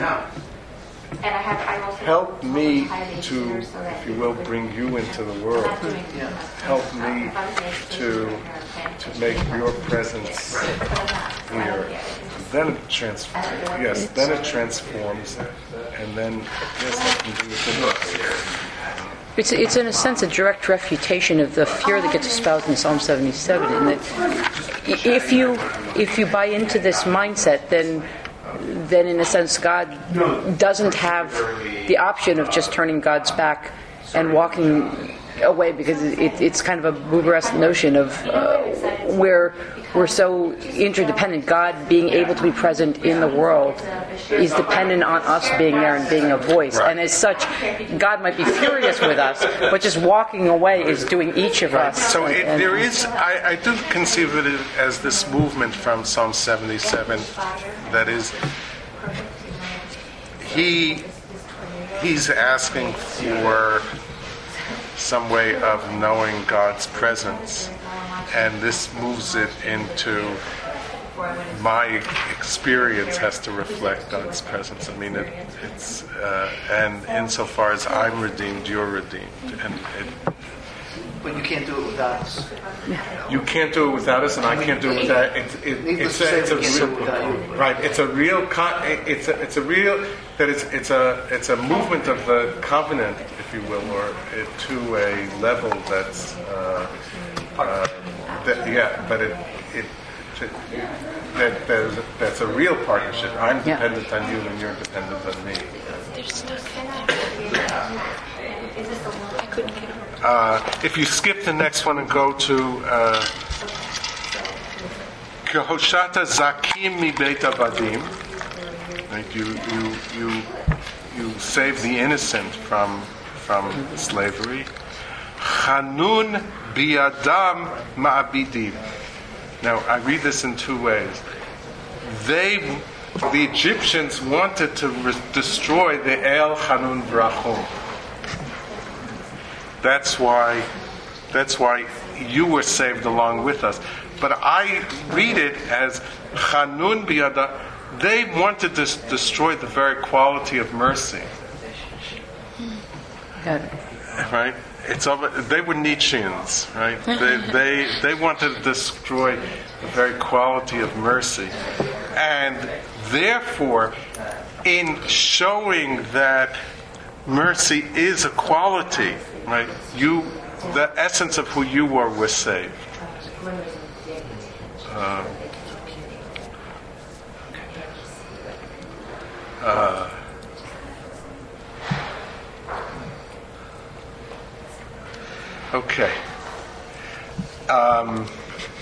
Speaker 2: help me to, if you will, bring you into the world. Help me to to make your presence here. Then it transforms. Yes, then it transforms, and then yes, I can do it.
Speaker 7: It's, it's in a sense a direct refutation of the fear that gets espoused in Psalm seventy-seven. In that, if you if you buy into this mindset, then then in a sense God doesn't have the option of just turning God's back and walking away, because it, it's kind of a Buberesque notion of uh, where we're so interdependent. God being able to be present in the world is dependent on us being there and being a voice.
Speaker 2: Right.
Speaker 7: And as such, God might be furious with us, but just walking away is doing each of us.
Speaker 2: So it,
Speaker 7: And-
Speaker 2: there is, I, I do conceive of it as this movement from Psalm seventy-seven that is, he he's asking for some way of knowing God's presence, and this moves it into my experience has to reflect God's presence. I mean, it, it's uh, and insofar as I'm redeemed, you're redeemed, and it,
Speaker 9: But you can't do it without us.
Speaker 2: you can't do it without us, and I can't do it without it. it
Speaker 9: Needless
Speaker 2: it's,
Speaker 9: to
Speaker 2: a,
Speaker 9: say,
Speaker 2: it's a
Speaker 9: we can't do it
Speaker 2: real,
Speaker 9: without you.
Speaker 2: right. It's a real. Con, it's a. It's a real. That it's. It's a. It's a movement of the covenant, if you will, or it, to a level that's. Uh, uh, that, yeah, but it. It. To, that there's a, that's a real partnership. I'm
Speaker 7: Yeah.
Speaker 2: dependent on you, and you're dependent on me.
Speaker 11: There's stuff in there. I couldn't get it.
Speaker 2: Uh, if you skip the next one and go to uh, Kehoshata Zakim mi Beit Avadim, right? You you you you save the innocent from from slavery. Hanun biadam ma'abidim. Now, I read this in two ways. They, the Egyptians, wanted to re- destroy the El Hanun Vrachum. That's why, that's why you were saved along with us. But I read it as Hanun biadam. They wanted to destroy the very quality of mercy.
Speaker 7: Got it.
Speaker 2: Right? It's over, they were Nietzscheans, right? They, they they wanted to destroy the very quality of mercy, and therefore, in showing that mercy is a quality, right? You, the essence of who you were, was saved. Uh, uh, Okay. Um,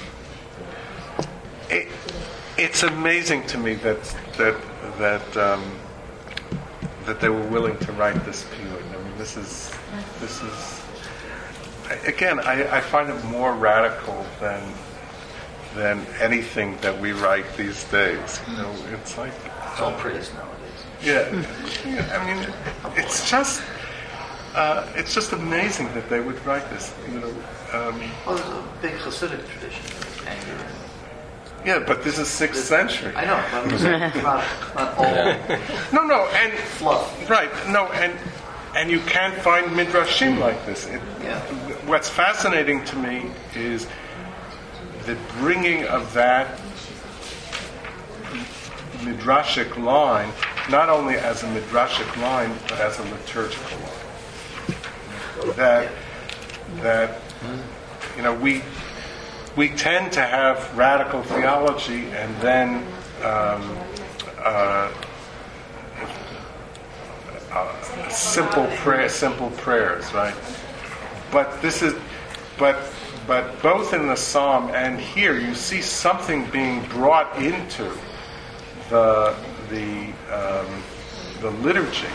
Speaker 2: it, it's amazing to me that that that um, that they were willing to write this piyut. I mean, this is this is again. I, I find it more radical than than anything that we write these days. You know, it's like
Speaker 9: it's all praise nowadays.
Speaker 2: Yeah, yeah. I mean, it's just. Uh, it's just amazing that they would write this. You know, um,
Speaker 9: well, there's a big Hasidic tradition.
Speaker 2: Yeah, but this is sixth century.
Speaker 9: I know, but it's not, not all.
Speaker 2: No, no, and
Speaker 9: fluff.
Speaker 2: Right, no, and and you can't find midrashim like this. It,
Speaker 9: yeah.
Speaker 2: What's fascinating to me is the bringing of that midrashic line, not only as a midrashic line, but as a liturgical line. That that you know we we tend to have radical theology and then um, uh, uh, simple prayer, simple prayers, right? But this is but but both in the psalm and here you see something being brought into the the um, the liturgy,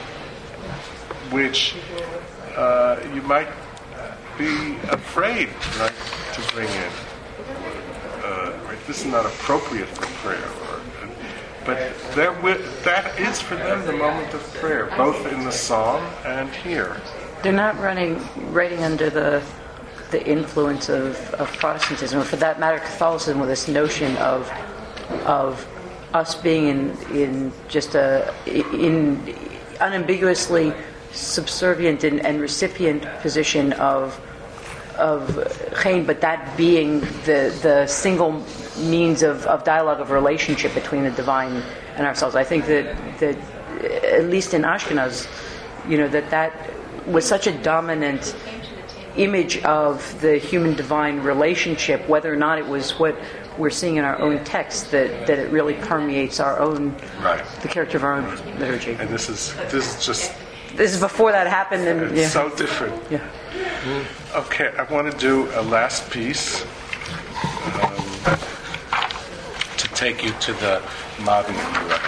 Speaker 2: which uh, you might be afraid, right, to bring in. Uh, right, this is not appropriate for prayer, or, but there will, that is for them the moment of prayer, both in the psalm and here.
Speaker 7: They're not running writing under the the influence of, of Protestantism, or for that matter, Catholicism, with this notion of of us being in in just a in unambiguously subservient and, and recipient position of of chen, but that being the the single means of, of dialogue, of relationship between the divine and ourselves. I think that that at least in Ashkenaz, you know, that that was such a dominant image of the human-divine relationship, whether or not it was what we're seeing in our own text, that, that it really permeates our own,
Speaker 2: right, the
Speaker 7: character of our own liturgy.
Speaker 2: And this is this is just
Speaker 7: this is before that happened, and
Speaker 2: it's
Speaker 7: yeah.
Speaker 2: so different.
Speaker 7: Yeah.
Speaker 2: Okay, I want to do a last piece um, to take you to the modern era.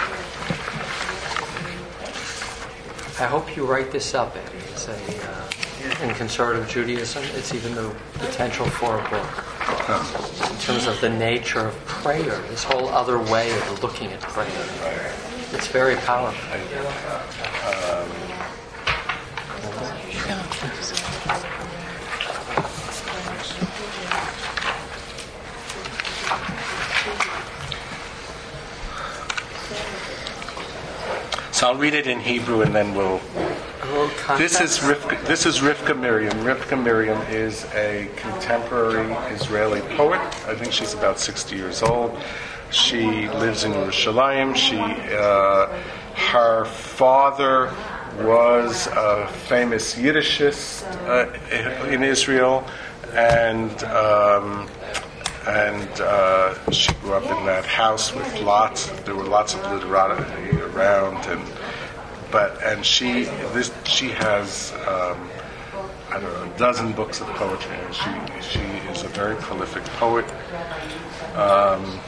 Speaker 1: I hope you write this up. It's a, uh, in conservative Judaism, it's even the potential for a book. In terms of the nature of prayer, this whole other way of looking at prayer. It's very powerful.
Speaker 2: Um, So I'll read it in Hebrew and then we'll. This is Rivka, this is Rivka Miriam. Rivka Miriam is a contemporary Israeli poet. I think she's about sixty years old. She lives in Yerushalayim. She, uh, her father was a famous Yiddishist uh, in Israel, and um, and uh, she grew up in that house with lots. There were lots of literati around, and but and she this she has um, I don't know a dozen books of poetry, and she she is a very prolific poet. Um,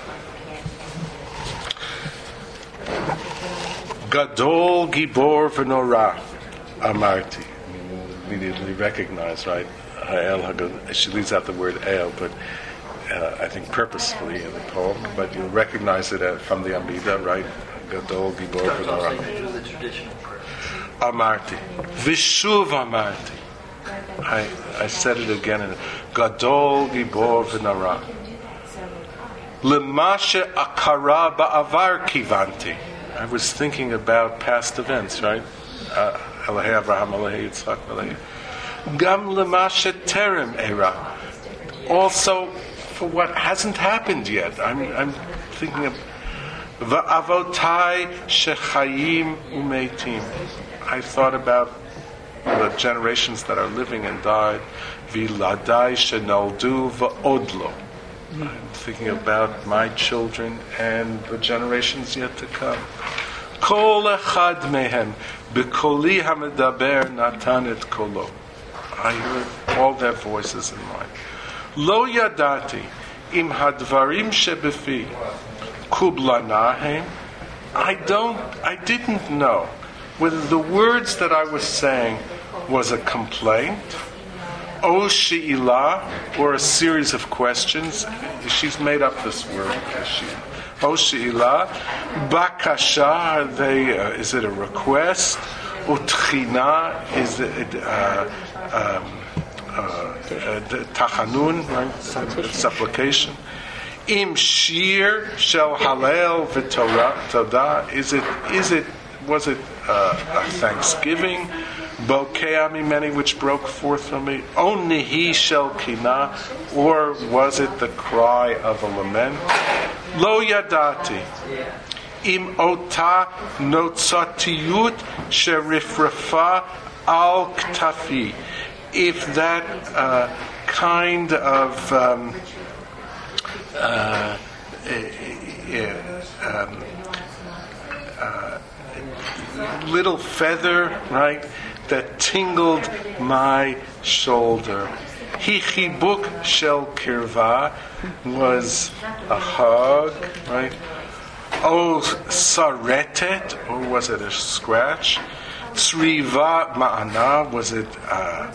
Speaker 2: Gadol Gibor V'Nora Amarti. immediately recognize, right? Ha'el Hagad- she leaves out the word El, but uh, I think purposefully in the poem, but you'll recognize it uh, from the Amida, right? Gadol Gibor V'Nora.
Speaker 9: The traditional prayer.
Speaker 2: Amarti. Vishuv Amarti. I, I said it again. In Gadol Gibor V'Nora. L'mashe akara ba'avar kivanti. I was thinking about past events, right? Elahei Avraham, Elahei Yitzchak, Elahei. Gam l'mashe terem era. Also, for what hasn't happened yet. I'm, I'm thinking of va'avotai shechayim umeitim. I thought about the generations that are living and died. Viladai shenoldu va'odlo. I'm thinking about my children and the generations yet to come. Kol echad mehem b'koli hamedaber natan et kolo. I heard all their voices in mine. Lo yadati im hadvarim shebefi kublanahem. I don't. I didn't know whether the words that I was saying was a complaint, O She'ilah, or a series of questions. She's made up this word. She, O She'ilah, Bakasha, are they, uh, is it a request? Utchina, is it uh, um, uh, uh, Tachanun, right? Supplication. Im Shir Shel Halel V'Todah, is it, is it, was it uh, a thanksgiving? Bokeh many which broke forth from me. Only he shall kina, or was it the cry of a lament? Lo yadati im ota notzatiyut sherifrafa al ktafi. If that uh, kind of um, uh, uh, um, uh, little feather, right, that tingled my shoulder. Hichibuk shel kirva was a hug, right? Oh, saretet, or was it a scratch? Sriva ma'ana, was it uh,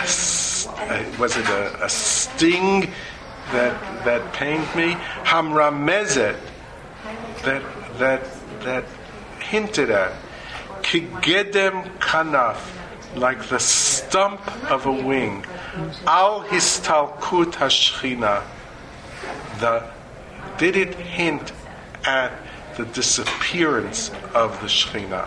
Speaker 2: a, was it a, a sting that that pained me? Hamramezet, that that that hinted at. Kigedem kanaf, like the stump of a wing. Al histalkut hashchina. The did it hint at the disappearance of the Shechina?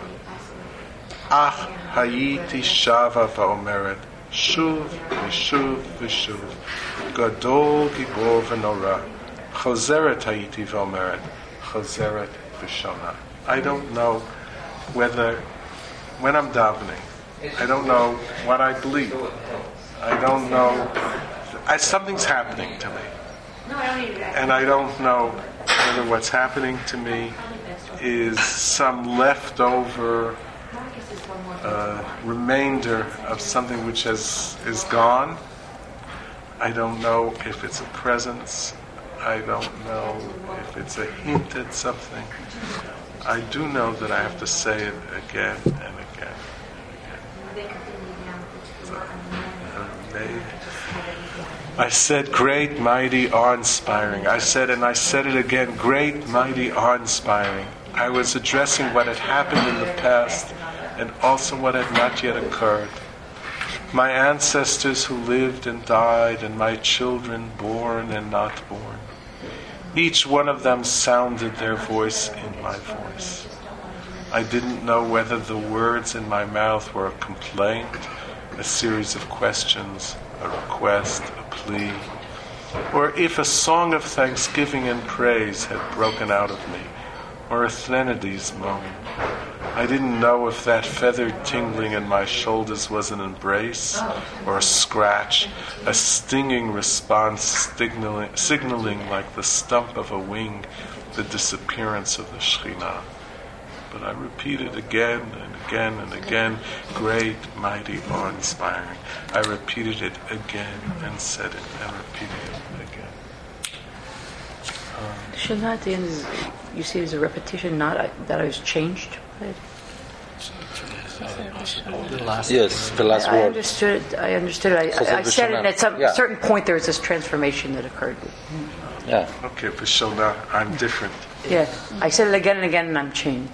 Speaker 2: Ach hayiti shava va'omeret shuv v'shuv v'shuv gadol gibor v'nora chozeret hayiti va'omeret chozeret v'shona. I don't know whether, when I'm davening, I don't know what I believe. I don't know. I, something's happening to me. And I don't know whether what's happening to me is some leftover uh, remainder of something which has is gone. I don't know if it's a presence. I don't know if it's a hint at something. I do know that I have to say it again and again and again. So, uh, I said, great, mighty, awe-inspiring. I said, and I said it again, great, mighty, awe-inspiring. I was addressing what had happened in the past and also what had not yet occurred. My ancestors who lived and died, and my children born and not born. Each one of them sounded their voice in my voice. I didn't know whether the words in my mouth were a complaint, a series of questions, a request, a plea, or if a song of thanksgiving and praise had broken out of me, or a threnodies moan. I didn't know if that feathered tingling in my shoulders was an embrace or a scratch, a stinging response signaling, signaling like the stump of a wing the disappearance of the Shekhinah. But I repeated again and again and again, great, mighty, awe-inspiring. I repeated it again and said it and repeated it again. Um,
Speaker 7: Shekhinah at the end, is, you see it as a repetition, not I, that I was changed by it?
Speaker 1: The last
Speaker 6: Yes, the last
Speaker 7: I
Speaker 6: word.
Speaker 7: understood. I understood. I,
Speaker 6: Jose
Speaker 7: I, I said it, and at some
Speaker 6: Yeah.
Speaker 7: certain point there was this transformation that occurred.
Speaker 6: Yeah.
Speaker 2: Okay, Vishona, I'm different.
Speaker 7: Yeah, I said it again and again, and I'm changed.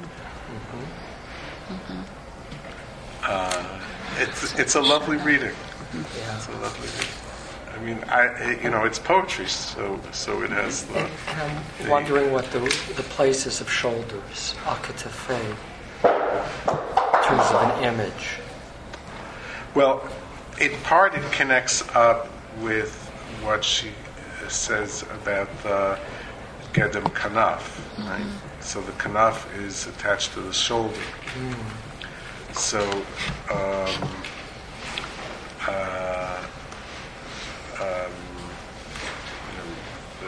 Speaker 2: Uh, it's it's a lovely reading. It's a lovely reading. I mean, I you know, it's poetry, so so it has the.
Speaker 1: And I'm wondering what the the places of shoulders, akatafe, in terms of an image.
Speaker 2: Well, in part it connects up with what she says about the gedem kanaf, right? So the kanaf is attached to the shoulder. So, um, uh, um, you know, the,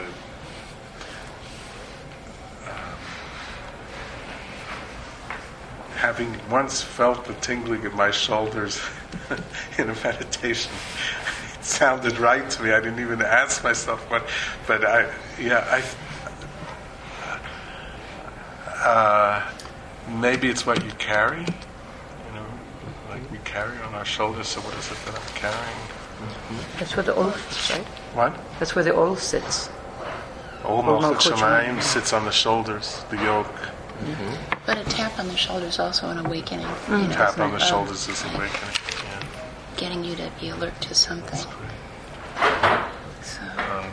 Speaker 2: um, having once felt the tingling in my shoulders in a meditation, it sounded right to me. I didn't even ask myself what, but I, yeah, I, uh, maybe it's what you carry. We carry on our shoulders, so what is it that I'm carrying? Mm-hmm.
Speaker 7: That's where the oil sits, right?
Speaker 2: What?
Speaker 7: That's where the oil sits.
Speaker 2: Ol Malchut Shamayim sits on the shoulders, the yoke.
Speaker 4: Mm-hmm. But a tap on the shoulder is also an awakening.
Speaker 2: Mm-hmm.
Speaker 4: You know,
Speaker 2: Tap on the
Speaker 4: uh,
Speaker 2: shoulders is awakening. Yeah.
Speaker 4: Getting you to be alert to something. So.
Speaker 2: Um,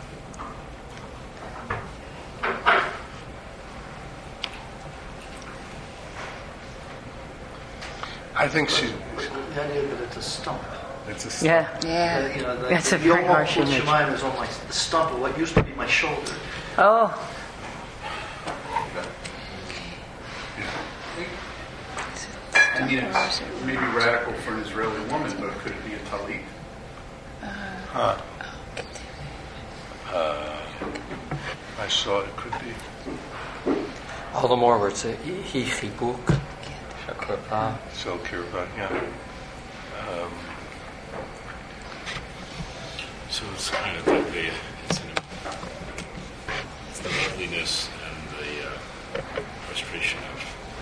Speaker 2: I think she.
Speaker 9: The idea that it's a stump.
Speaker 2: It's a
Speaker 7: stump. Yeah.
Speaker 4: Yeah.
Speaker 9: Uh, you know, the,
Speaker 7: That's
Speaker 9: the,
Speaker 7: a very
Speaker 9: the
Speaker 7: harsh image.
Speaker 9: Shemayim is on my the stump of what used to be my shoulder.
Speaker 7: Oh.
Speaker 10: I mean, it's maybe radical for an Israeli woman, but could it be a talit?
Speaker 2: Huh. Uh, I saw it could be.
Speaker 1: All the more where it's a hi chibuk, shakirba.
Speaker 2: So kirba, yeah. Um,
Speaker 5: So it's kind of like the, it's, an, it's the loveliness and the uh, frustration of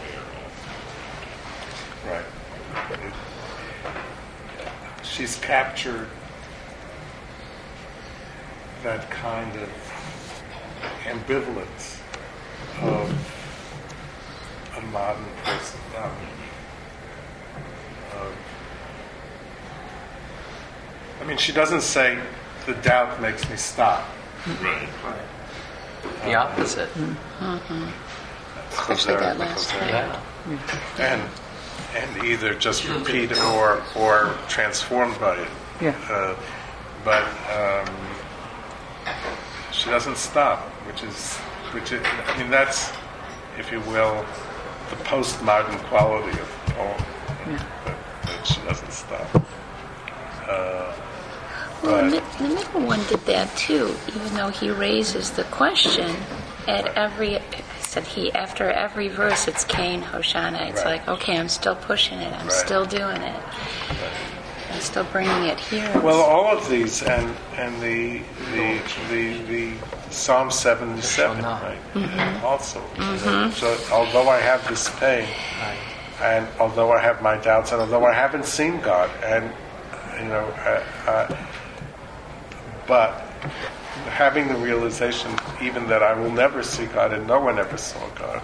Speaker 5: where you're all.
Speaker 2: Right. It, she's captured that kind of ambivalence of a modern person. Um, uh, I mean, she doesn't say, the doubt makes me stop.
Speaker 5: Right.
Speaker 1: The opposite.
Speaker 4: Mm-hmm.
Speaker 2: Especially
Speaker 4: that last one.
Speaker 1: Yeah.
Speaker 2: And and either just repeat it or or transformed by it.
Speaker 7: Yeah.
Speaker 2: Uh, but um, she doesn't stop, which is which is, I mean, that's, if you will, the postmodern quality of the poem.
Speaker 7: Yeah.
Speaker 2: That, that she doesn't stop. Uh,
Speaker 4: Well, the, the middle one did that too, even though he raises the question at every. I said he after every verse, it's Cain, Hoshana. It's
Speaker 2: Right.
Speaker 4: like, okay, I'm still pushing it. I'm
Speaker 2: Right.
Speaker 4: still doing it. I'm still bringing it here.
Speaker 2: Well, all of these, and and the the the, the Psalm seventy-seven, right?
Speaker 4: Mm-hmm.
Speaker 2: Also,
Speaker 4: Mhm.
Speaker 2: so although I have this pain, and although I have my doubts, and although I haven't seen God, and you know, uh, uh, but having the realization, even that I will never see God, and no one ever saw God,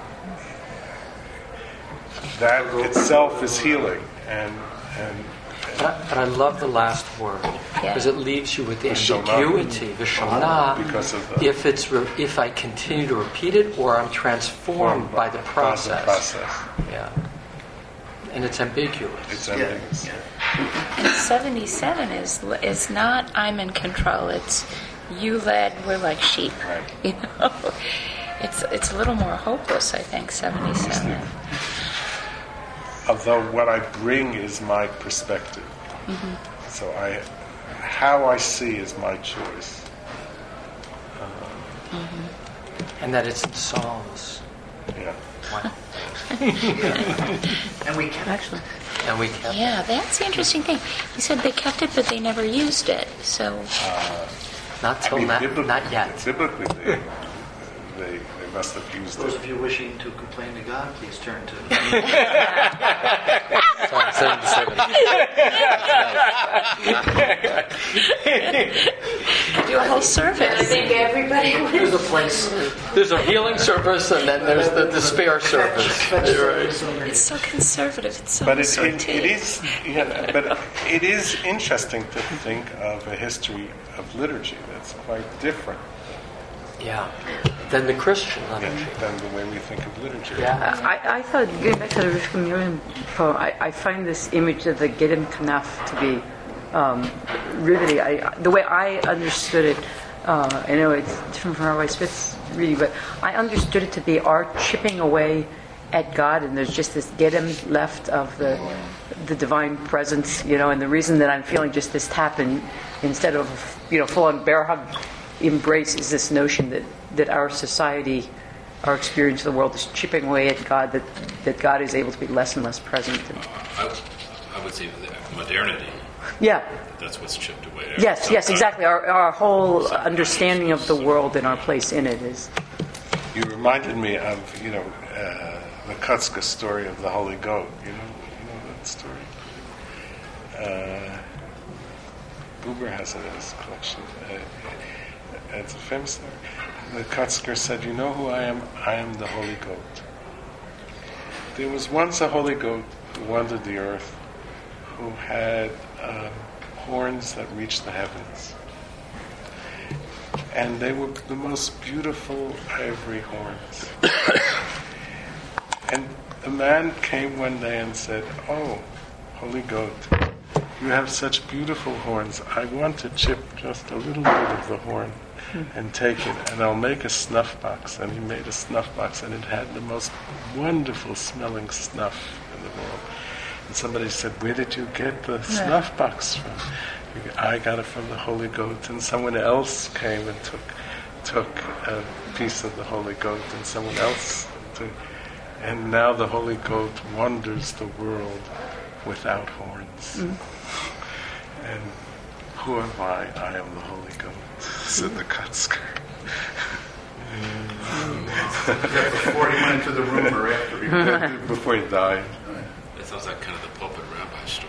Speaker 2: that itself is healing, and and.
Speaker 1: But, but I love the last word because it leaves you with the
Speaker 2: Vishona.
Speaker 1: ambiguity, Vishona,
Speaker 2: Because of the-
Speaker 1: if it's re- if I continue to repeat it or I'm transformed by the process.
Speaker 2: process.
Speaker 1: Yeah, and it's ambiguous.
Speaker 2: It's ambiguous.
Speaker 4: And seventy-seven is is not I'm in control. It's you led, we're like sheep.
Speaker 2: Right.
Speaker 4: You know, it's it's a little more hopeless, I think. seventy-seven.
Speaker 2: Although what I bring is my perspective,
Speaker 4: Mm-hmm.
Speaker 2: so I, how I see is my choice. Uh,
Speaker 4: Mm-hmm.
Speaker 1: And that it's in Psalms.
Speaker 2: Yeah.
Speaker 1: Wow.
Speaker 9: And we kept
Speaker 7: Actually.
Speaker 1: And we kept
Speaker 4: Yeah, that's the interesting thing. He said they kept it, but they never used it. So
Speaker 2: Uh,
Speaker 1: not
Speaker 2: I
Speaker 1: till
Speaker 2: mean,
Speaker 1: now,
Speaker 2: biblically,
Speaker 1: not yet.
Speaker 2: biblically, they, they, they must have used
Speaker 9: Those
Speaker 2: it.
Speaker 9: of you wishing to complain to God, please turn to.
Speaker 6: Psalm seventy-seven.
Speaker 3: Do a whole service.
Speaker 4: I think everybody would.
Speaker 1: There's a place. There's a healing service, and then there's the despair service.
Speaker 3: It's so conservative. It's so
Speaker 2: But it, it,
Speaker 3: conservative.
Speaker 2: it is, yeah, but it is interesting to think of a history of liturgy that's quite different
Speaker 1: Yeah. Than the Christian
Speaker 2: than,
Speaker 1: liturgy.
Speaker 2: than the way we think of liturgy.
Speaker 1: Yeah.
Speaker 7: I, I thought, getting back to the Rivka Miriam poem, I, I find this image of the Gedem Kanaf to be um, riveting. I, the way I understood it, uh, I know it's different from Rabbi Smith's reading, but I understood it to be our chipping away at God, and there's just this Gedem left of the the divine presence, you know, and the reason that I'm feeling just this tap in, instead of, you know, full-on bear hug embrace is this notion that, that our society, our experience of the world is chipping away at God, that, that God is able to be less and less present. And,
Speaker 5: I, I would say that modernity,
Speaker 7: yeah.
Speaker 5: that's what's chipped away.
Speaker 7: Yes,
Speaker 5: So,
Speaker 7: yes,
Speaker 5: uh,
Speaker 7: exactly. Our, our whole understanding of the world and our place in it is...
Speaker 2: You reminded me of, you know, uh, the Kutzka story of the Holy Goat. You know, you know that story. Uh, Buber has it in his collection. Uh, it's a famous story. The Kutzker said, "You know who I am? I am the Holy Goat." There was once a Holy Goat who wandered the earth, who had um, horns that reached the heavens. And they were the most beautiful ivory horns. And a man came one day and said, "Oh, Holy Goat, you have such beautiful horns. I want to chip just a little bit of the horn and take it, and I'll make a snuff box." And he made a snuff box, and it had the most wonderful smelling snuff in the world. And somebody said, "Where did you get the snuff box from?" "I got it from the Holy Goat." And someone else came and took took a piece of the Holy Goat, and someone else took. And now the Holy Goat wanders the world without horns. Mm. And who am I? I am the Holy Goat, said the Kutzker.
Speaker 10: Before he went into the room or after he went?
Speaker 2: Before he died.
Speaker 5: That sounds like kind of the pulpit rabbi story.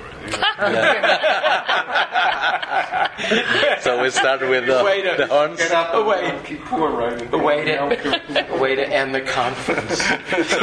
Speaker 6: So we start with the,
Speaker 1: way to
Speaker 6: the horns.
Speaker 1: Get up, a way,
Speaker 2: Keep poor right.
Speaker 1: a way to, a way to end the conference.
Speaker 5: he,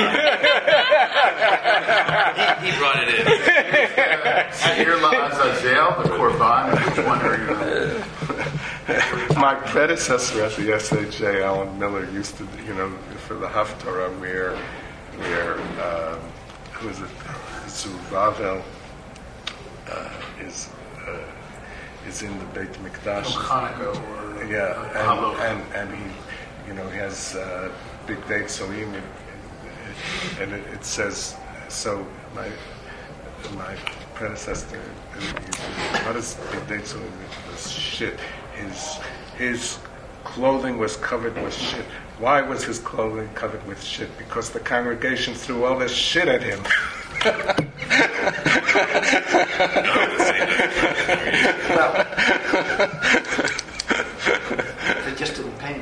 Speaker 5: he brought it in.
Speaker 10: Shir La'azazel, the Korban, which one are you?
Speaker 2: My predecessor at the S A J, Alan Miller, used to, you know, for the Haftarah, where, where, um, who is it, Zerubbabel uh, is uh, is in the Beit Mikdash.
Speaker 10: Hanukkah or
Speaker 2: Yeah,
Speaker 10: uh,
Speaker 2: and, and and he, you know, he has uh, big Beit Soim, and, and it, it says so. My my predecessor, what is big Beit Soim? It was shit. His his clothing was covered with shit. Why was his clothing covered with shit? Because the congregation threw all this shit at him.
Speaker 9: They just didn't paint.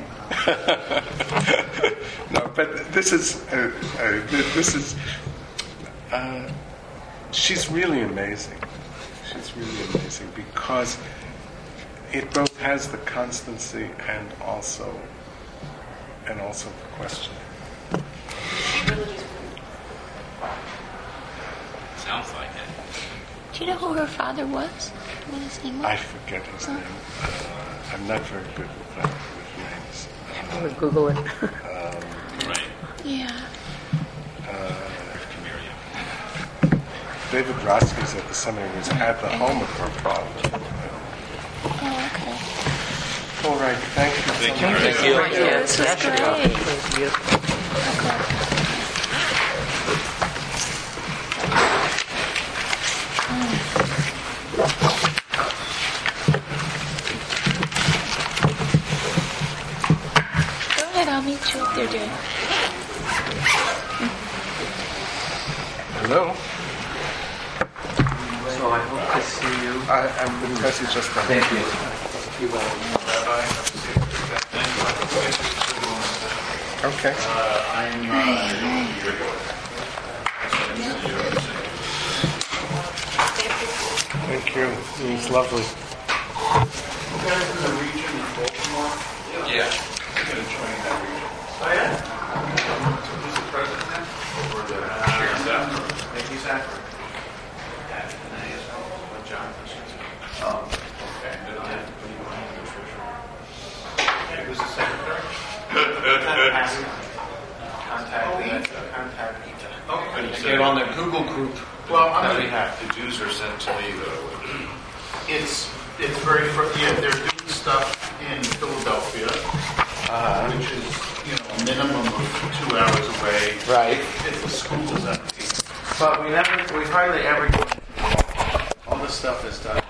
Speaker 2: No, but this is uh, uh, this is. Uh, she's really amazing. She's really amazing because it both has the constancy and also and also the question.
Speaker 5: Sounds like it.
Speaker 4: Do you know who her father was? What his name was?
Speaker 2: I forget his name. Uh, I'm not very good with, uh, with names.
Speaker 7: I would Google it.
Speaker 5: Right.
Speaker 4: Yeah.
Speaker 2: David Roski's at the seminary was at the home of her father.
Speaker 4: Oh, okay.
Speaker 2: All right, thank you.
Speaker 5: Thank
Speaker 2: so
Speaker 5: you.
Speaker 2: much.
Speaker 5: Thank you.
Speaker 4: Thank you. This was great.
Speaker 7: It's beautiful.
Speaker 4: Go ahead, I'll meet you up there, dear.
Speaker 2: Hello.
Speaker 1: So I hope to see you.
Speaker 2: I, I'm with Tessie just now.
Speaker 1: Thank you. You will.
Speaker 2: All Okay.
Speaker 10: Uh, I'm. Uh,
Speaker 2: Thank you. He's lovely.
Speaker 10: You guys in the region in Baltimore?
Speaker 8: Yeah.
Speaker 10: I'm going to join that region. Oh, yeah? Who's the president now? Or the Sharon Zaffer? Maybe Zaffer. John. Oh. Okay. Who's the secretary? Contact. Contact Peter. Oh,
Speaker 8: Get on the Google group.
Speaker 10: well, I'm
Speaker 8: that
Speaker 10: going
Speaker 8: we
Speaker 10: to
Speaker 8: have. The Jews are sent to me, though.
Speaker 10: It's it's very fr- yeah. They're doing stuff in Philadelphia, uh, which is you know a minimum of two hours away.
Speaker 2: Right.
Speaker 10: If the school is empty, but we never we hardly ever go. All this stuff is done